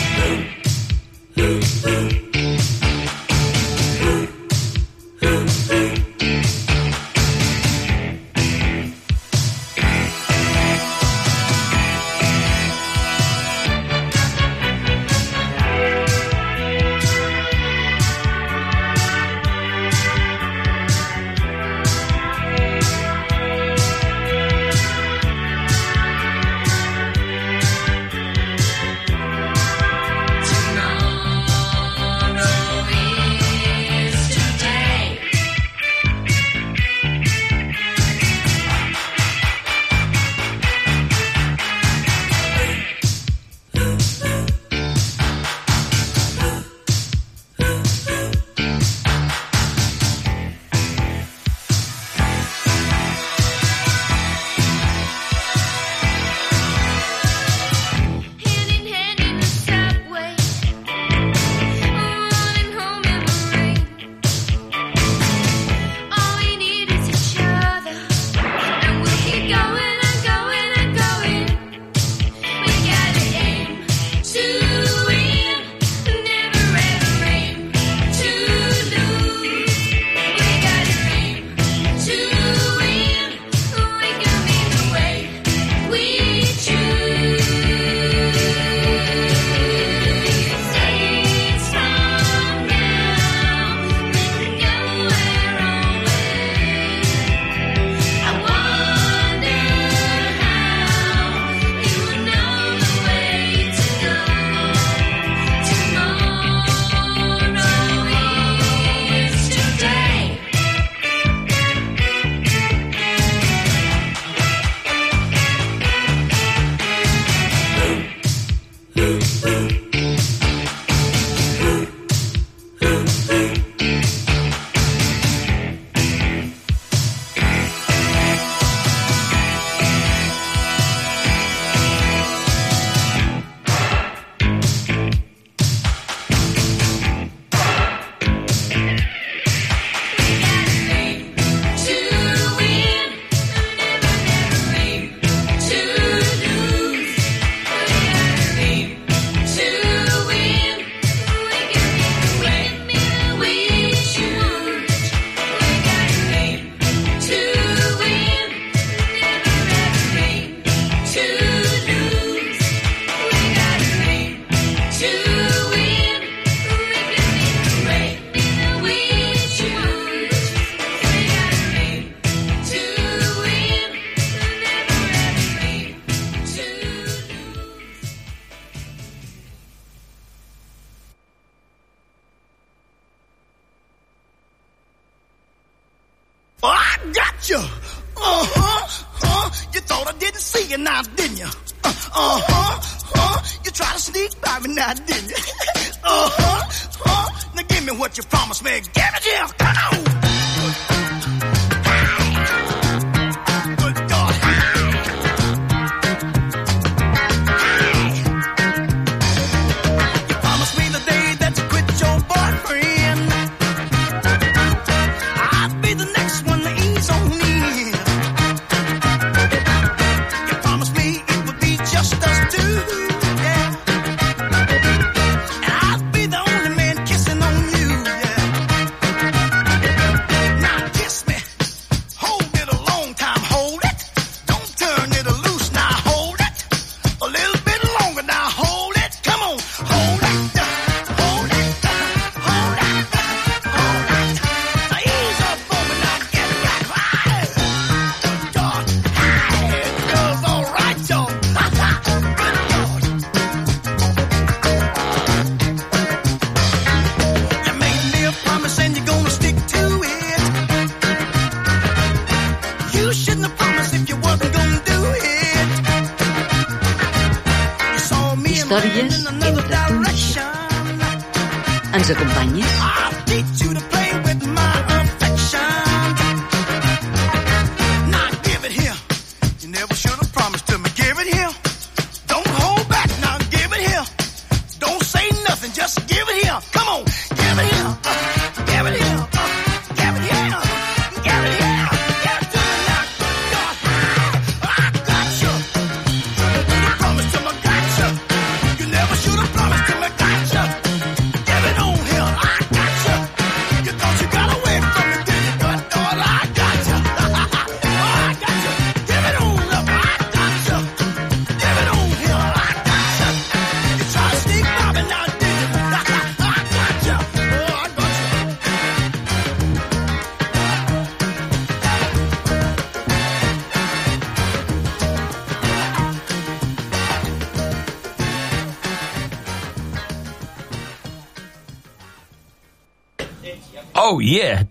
You thought I didn't see you now, didn't you? You tried to sneak by me now, didn't you? Now give me what you promised me. Give it here, come on! Good God. You promised me the day that you quit your boyfriend, I'd be the next one to ease on in. You promised me it would be just us two, yeah. And I'd be the only man kissing on you, yeah. Now kiss me, hold it a long time, hold it. Don't turn it loose, now hold it. A little bit longer, now hold it. Come on, hold it, hold it, hold it, hold it. Now ease up on me, now get right. Good God, it feels all right, y'all. Good God. You made me a promise and you're gonna stick to it. You shouldn't have promised if you wasn't gonna do it. You saw me and Històries in another entre tu i mi. direction. Ens acompanyes? I'll teach you to play with my affection. Now give it here. You never should have promised to me. Give it here. Don't hold back. Now give Oh, yeah!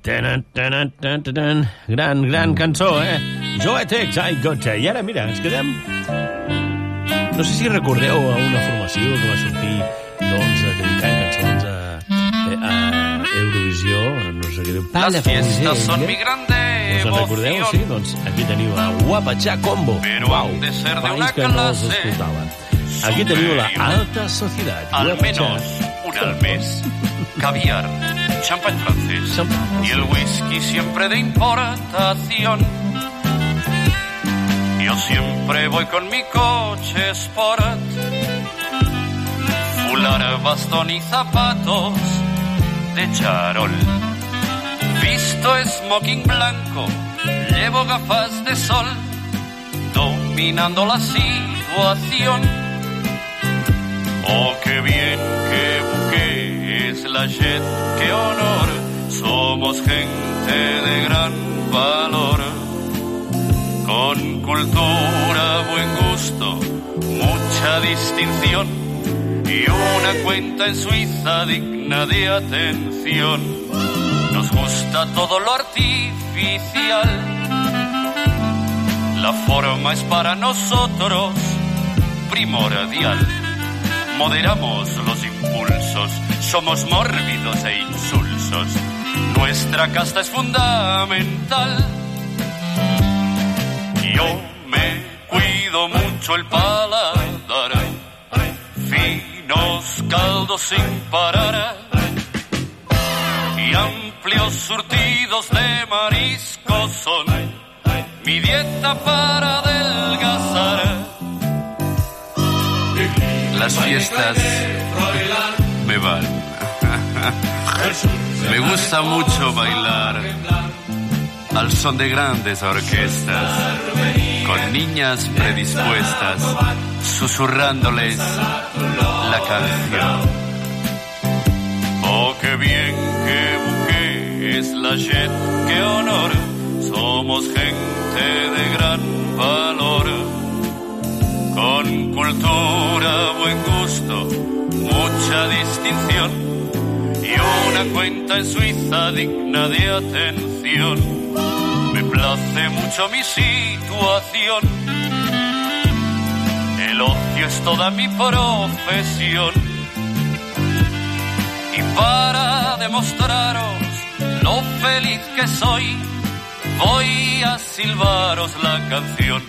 Gran cançó, Zoetex, I Gotcha. I ara, mira, ens quedem... No sé si recordeu a una formació que va sortir, doncs, dedicant cançons a Eurovisió, no sé què diu... Las fiestas son mi grande us en recordeu? Sí, doncs aquí teniu a Guapachá Combo. Uau, país que no els escoltaven. Aquí teniu la alta sociedad. Al menos una al mes. Caviar, champán francés y el whisky siempre de importación. Yo siempre voy con mi coche Sport, fular, bastón y zapatos de charol. Visto smoking blanco, llevo gafas de sol, dominando la situación. Oh, qué bien, qué buque es la jet, qué honor, somos gente de gran valor, con cultura, buen gusto, mucha distinción y una cuenta en Suiza digna de atención. Nos gusta todo lo artificial, la forma es para nosotros primordial. Moderamos los impulsos, somos mórbidos e insulsos. Nuestra casta es fundamental. Yo me cuido mucho el paladar, finos caldos sin parar y amplios surtidos de mariscos son mi dieta para adelgazar. Las fiestas me van. Me gusta mucho bailar al son de grandes orquestas, con niñas predispuestas, susurrándoles la canción. Oh, qué bien, qué buque es la jet, qué honor, somos gente de gran valor, con cultura, buen gusto, mucha distinción y una cuenta en Suiza digna de atención. Me place mucho mi situación, el ocio es toda mi profesión y para demostraros lo feliz que soy voy a silbaros la canción.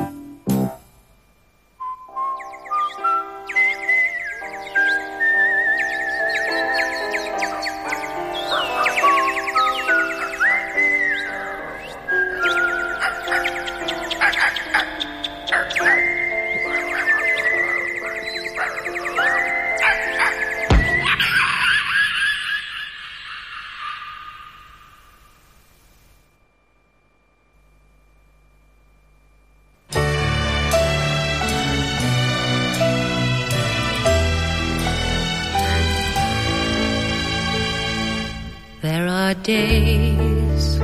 Days.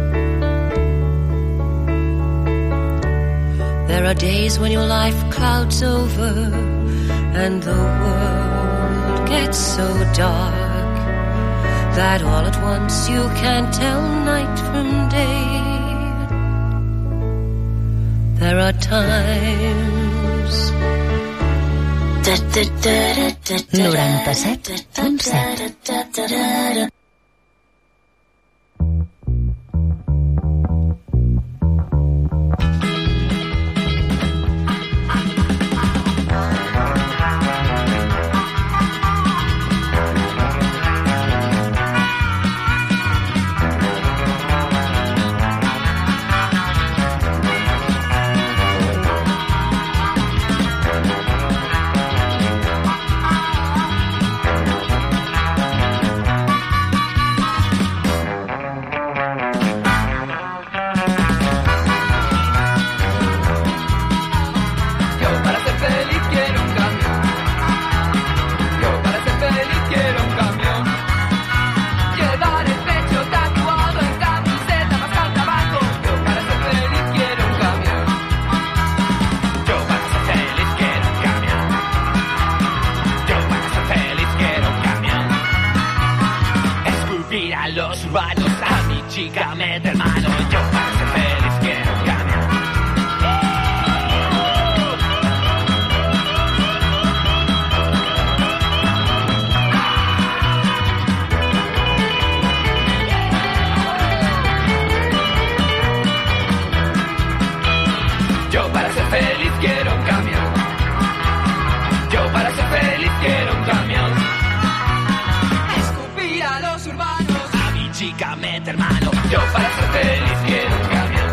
There are days when your life clouds over and the world gets so dark that all at once you can't tell night from day. There are times 97.7. los urbanos. A mi chica mete el mano. Yo para ser feliz quiero un camión. Yo para ser feliz quiero un camión. Yo para ser feliz quiero un camión. Escupir a los urbanos. A mi chica meter mano. Yo para ser feliz quiero un camión.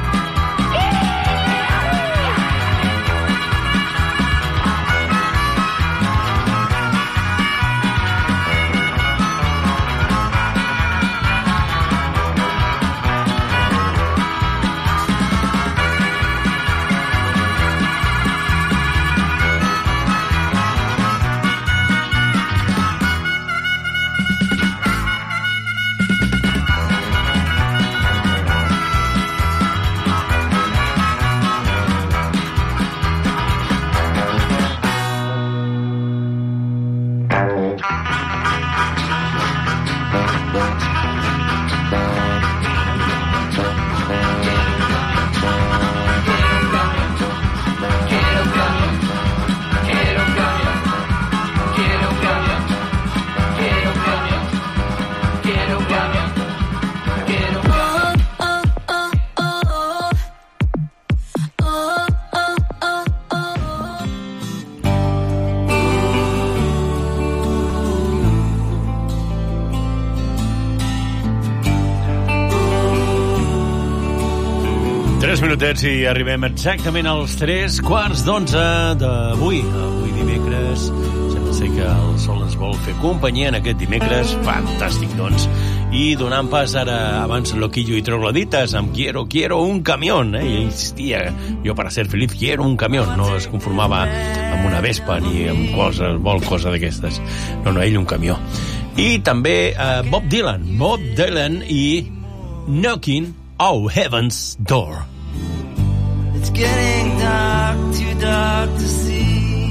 Minutets i arribem exactament als 3:15 d'avui. Avui dimecres. Sembla ser que el sol ens vol fer companyia en aquest dimecres. Fantàstic, doncs. I donant pas ara, abans Loquillo i Trogloditas, amb Quiero un camión. I insistia, jo per ser feliç quiero un camión. No es conformava amb una Vespa ni amb qualsevol cosa d'aquestes. No, ell un camió. I també Bob Dylan i Knocking on Heaven's Door. It's getting dark, too dark to see.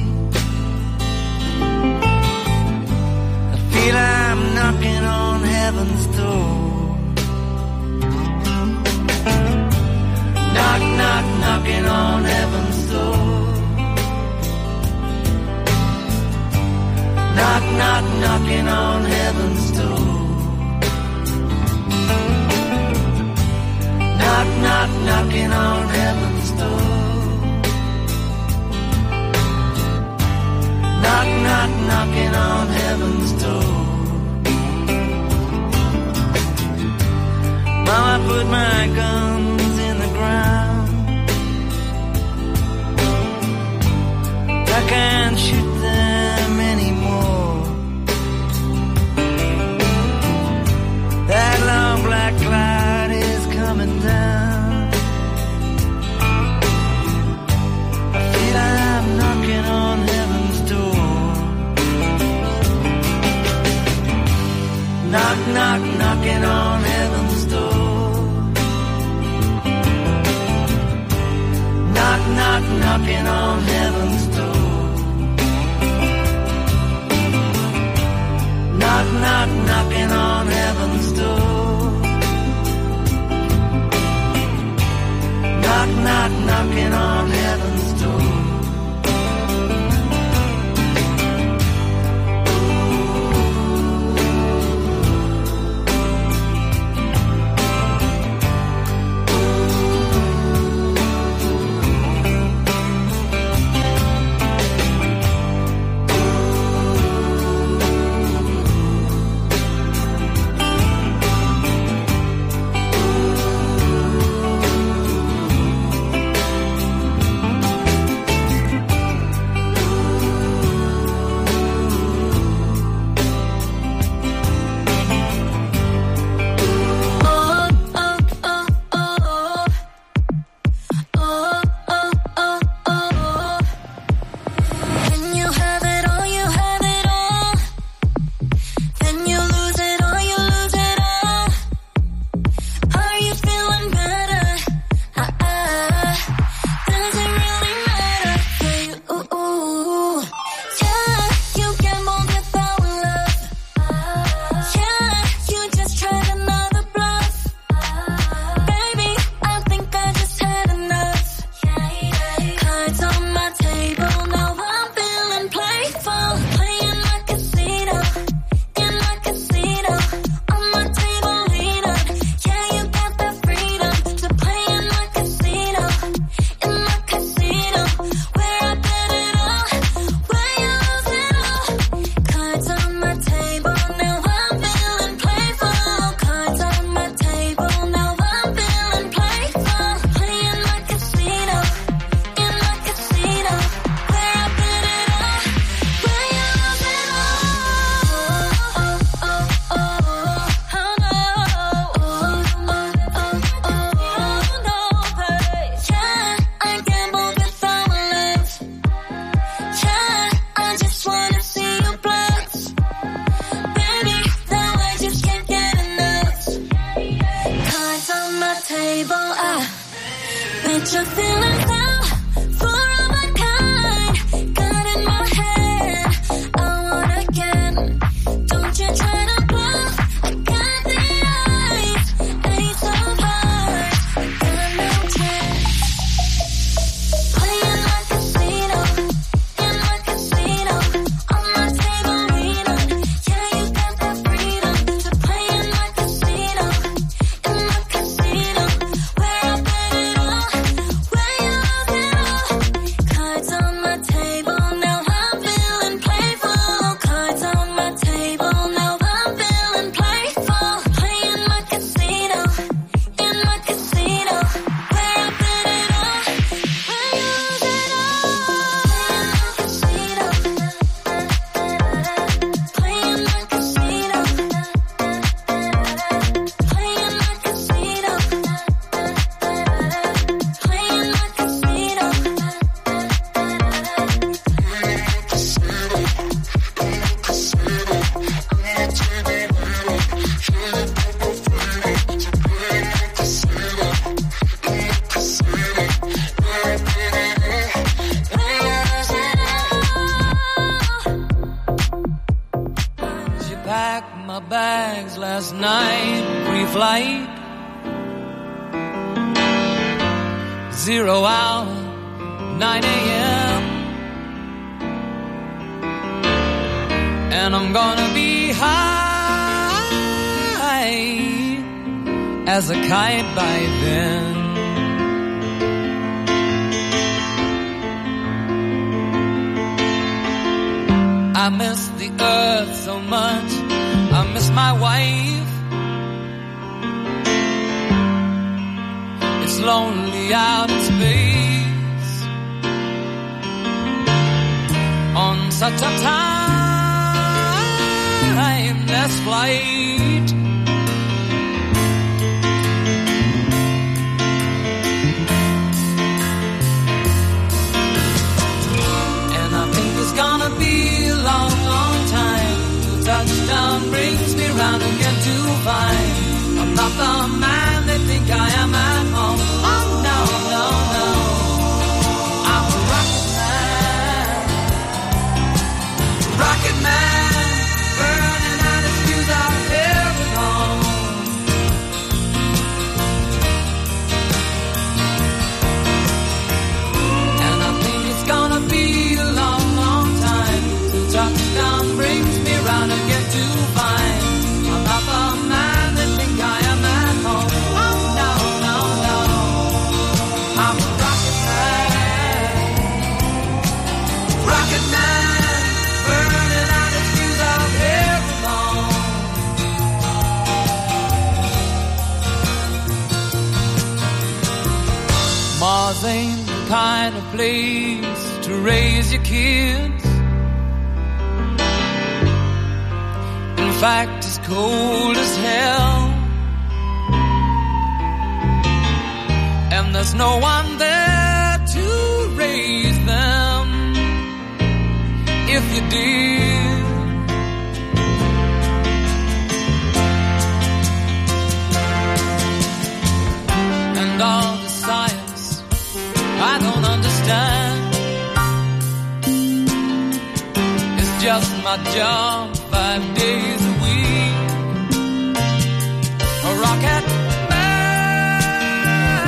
I feel I'm knocking on heaven's door. Knock, knock, knocking on heaven's door. Knock, knock, knocking on heaven's door. Knock, knock, knocking on heaven's door. Knock, knock, knocking on heaven's door. Mama put my guns in the ground. I can't shoot them anymore. That long black cloud is coming down. I feel I'm knocking on heaven's door. Knock, knock, knocking on heaven's door. Knock, knock, knocking on heaven's door. Knock, knock, knocking on heaven's door. Knock, knock, knocking on heaven's door. Put your feelings out for all my kind. Gun in my hand, I want again. Don't you try to bluff, I got the eyes. Ain't so hard, I got no chance. Playing my casino, in my casino. On my table leaning, yeah, you got that freedom to play in my casino, in my casino. Where I bet it all, where you lose it all. Cards on my table, now I'm feeling playful. Cards on my table, now I'm feeling playful. Playing my casino, in my casino. Where I bet it all, where you lose it all. Playing my casino, playing my casino. Playing my casino, She packed my bags last night, pre-flight. 0 hour, 9 a.m. And I'm gonna be high as a kite by then. I miss the earth so much, I miss my wife. It's lonely out in space on such a timeless flight. And I think it's gonna be a long, long time till touchdown brings me round again to find I'm not the man they think I am at home. Oh no, no, no, I'm a rocket man, burning out his fuse out here alone. And I think it's gonna be a long, long time till touchdown brings me round again to find I'm not the man they think I am at home. Oh no, no, no, I'm a rocket man, burning out his fuse out here alone. Mars ain't the kind of place to raise your kids. In fact, it's cold as hell. And there's no one there to raise them if you did. And all the science I don't understand. It's just my job 5 days a week. A rocket man,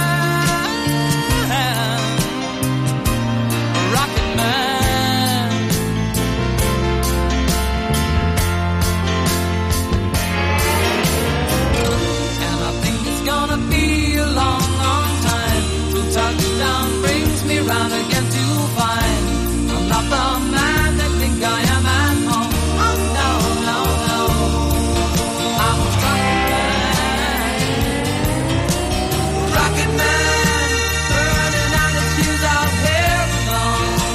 a rocket man. And I think it's gonna be a long, long time till touchdown brings me round again to find I'm not the man they think I am at home. Oh no, no, no, I'm a rocket man, burning out his fuse out here alone.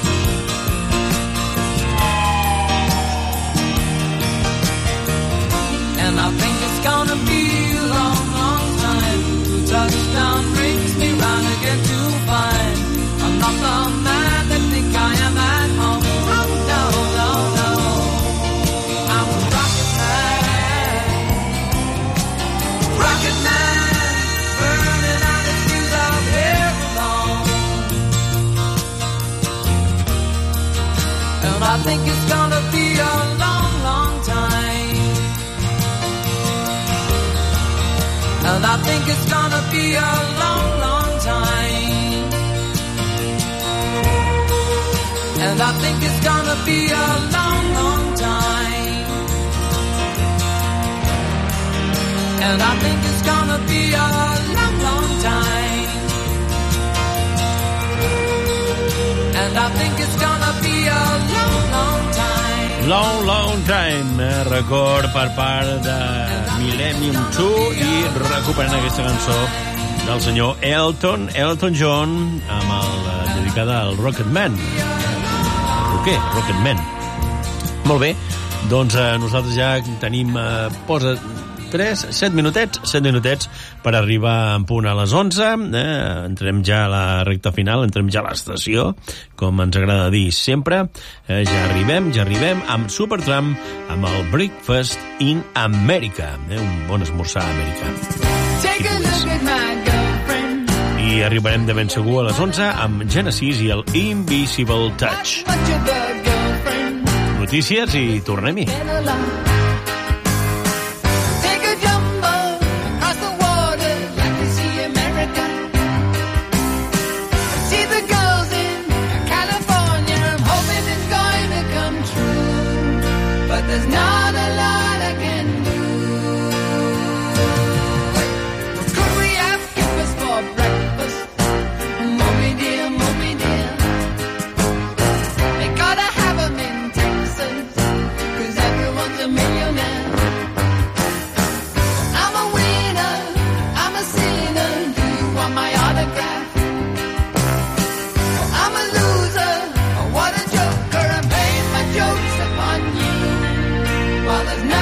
And I think it's gonna be a long, long time till touchdown brings me round again to find I'm not the man they think I am at home. Oh no, no, no, I'm a rocket man, burning out his fuse out here it's gonna be a long, long time. And I think it's gonna be a long, long time. And I think it's gonna be a long, long time. And I think it's gonna be a long, long time. Long, long time. Record per part de Millennium 2 i recuperant aquesta cançó del senyor Elton John amb dedicada al Rocketman. Rocketman. Molt bé, doncs nosaltres ja tenim... posa 7 minutets per arribar en punt a les 11. Entrem ja a la recta final, entrem ja a l'estació, com ens agrada dir sempre. Ja arribem amb Supertramp, amb el Breakfast in America. Un bon esmorzar a Amèrica. Take a look at my girlfriend. I arribarem de ben segur a les 11 amb Genesis i el Invisible Touch. Notícies i tornem-hi. There's not a lot I can do. Could we have breakfast for breakfast? Mommy dear, mommy dear. They gotta have 'em in Texas, 'cause everyone's a millionaire. I'm a winner, I'm a sinner. Do you want my autograph? I'm a loser, what a joker. I'm paying my jokes upon you. Well, there's no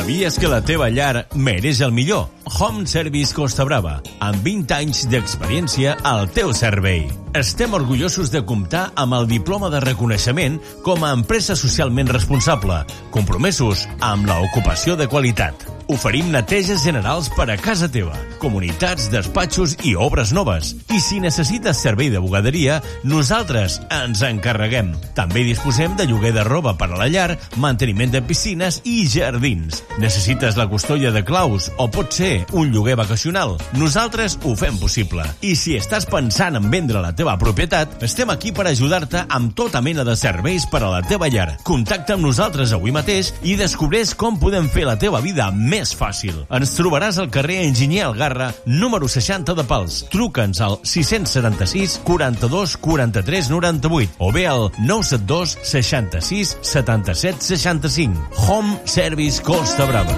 Sabies que la teva llar mereix el millor? Home Service Costa Brava, amb 20 anys d'experiència al teu servei. Estem orgullosos de comptar amb el diploma de reconeixement com a empresa socialment responsable, compromesos amb l'ocupació de qualitat. Oferim neteges generals per a casa teva, comunitats, despatxos i obres noves. I si necessites servei de bugaderia, nosaltres ens encarreguem. També disposem de lloguer de roba per a la llar, manteniment de piscines i jardins. Necessites la custodia de claus o pot ser un lloguer vacacional? Nosaltres ho fem possible. I si estàs pensant en vendre la teva propietat, estem aquí per ajudar-te amb tota mena de serveis per a la teva llar. Contacta amb nosaltres avui mateix i descobreix com podem fer la teva vida més fàcil. Ens trobaràs al carrer Enginyer Algarra, número 60 de Pals. Truca'ns al 676 42 43 98 o bé al 972 66 77 65. Home Service Costa Brava.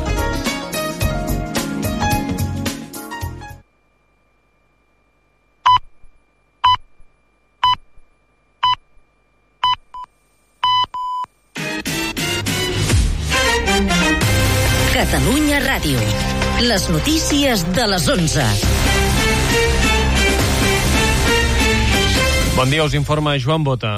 Catalunya Ràdio. Les notícies de les 11. Bon dia, us informa Joan Bota.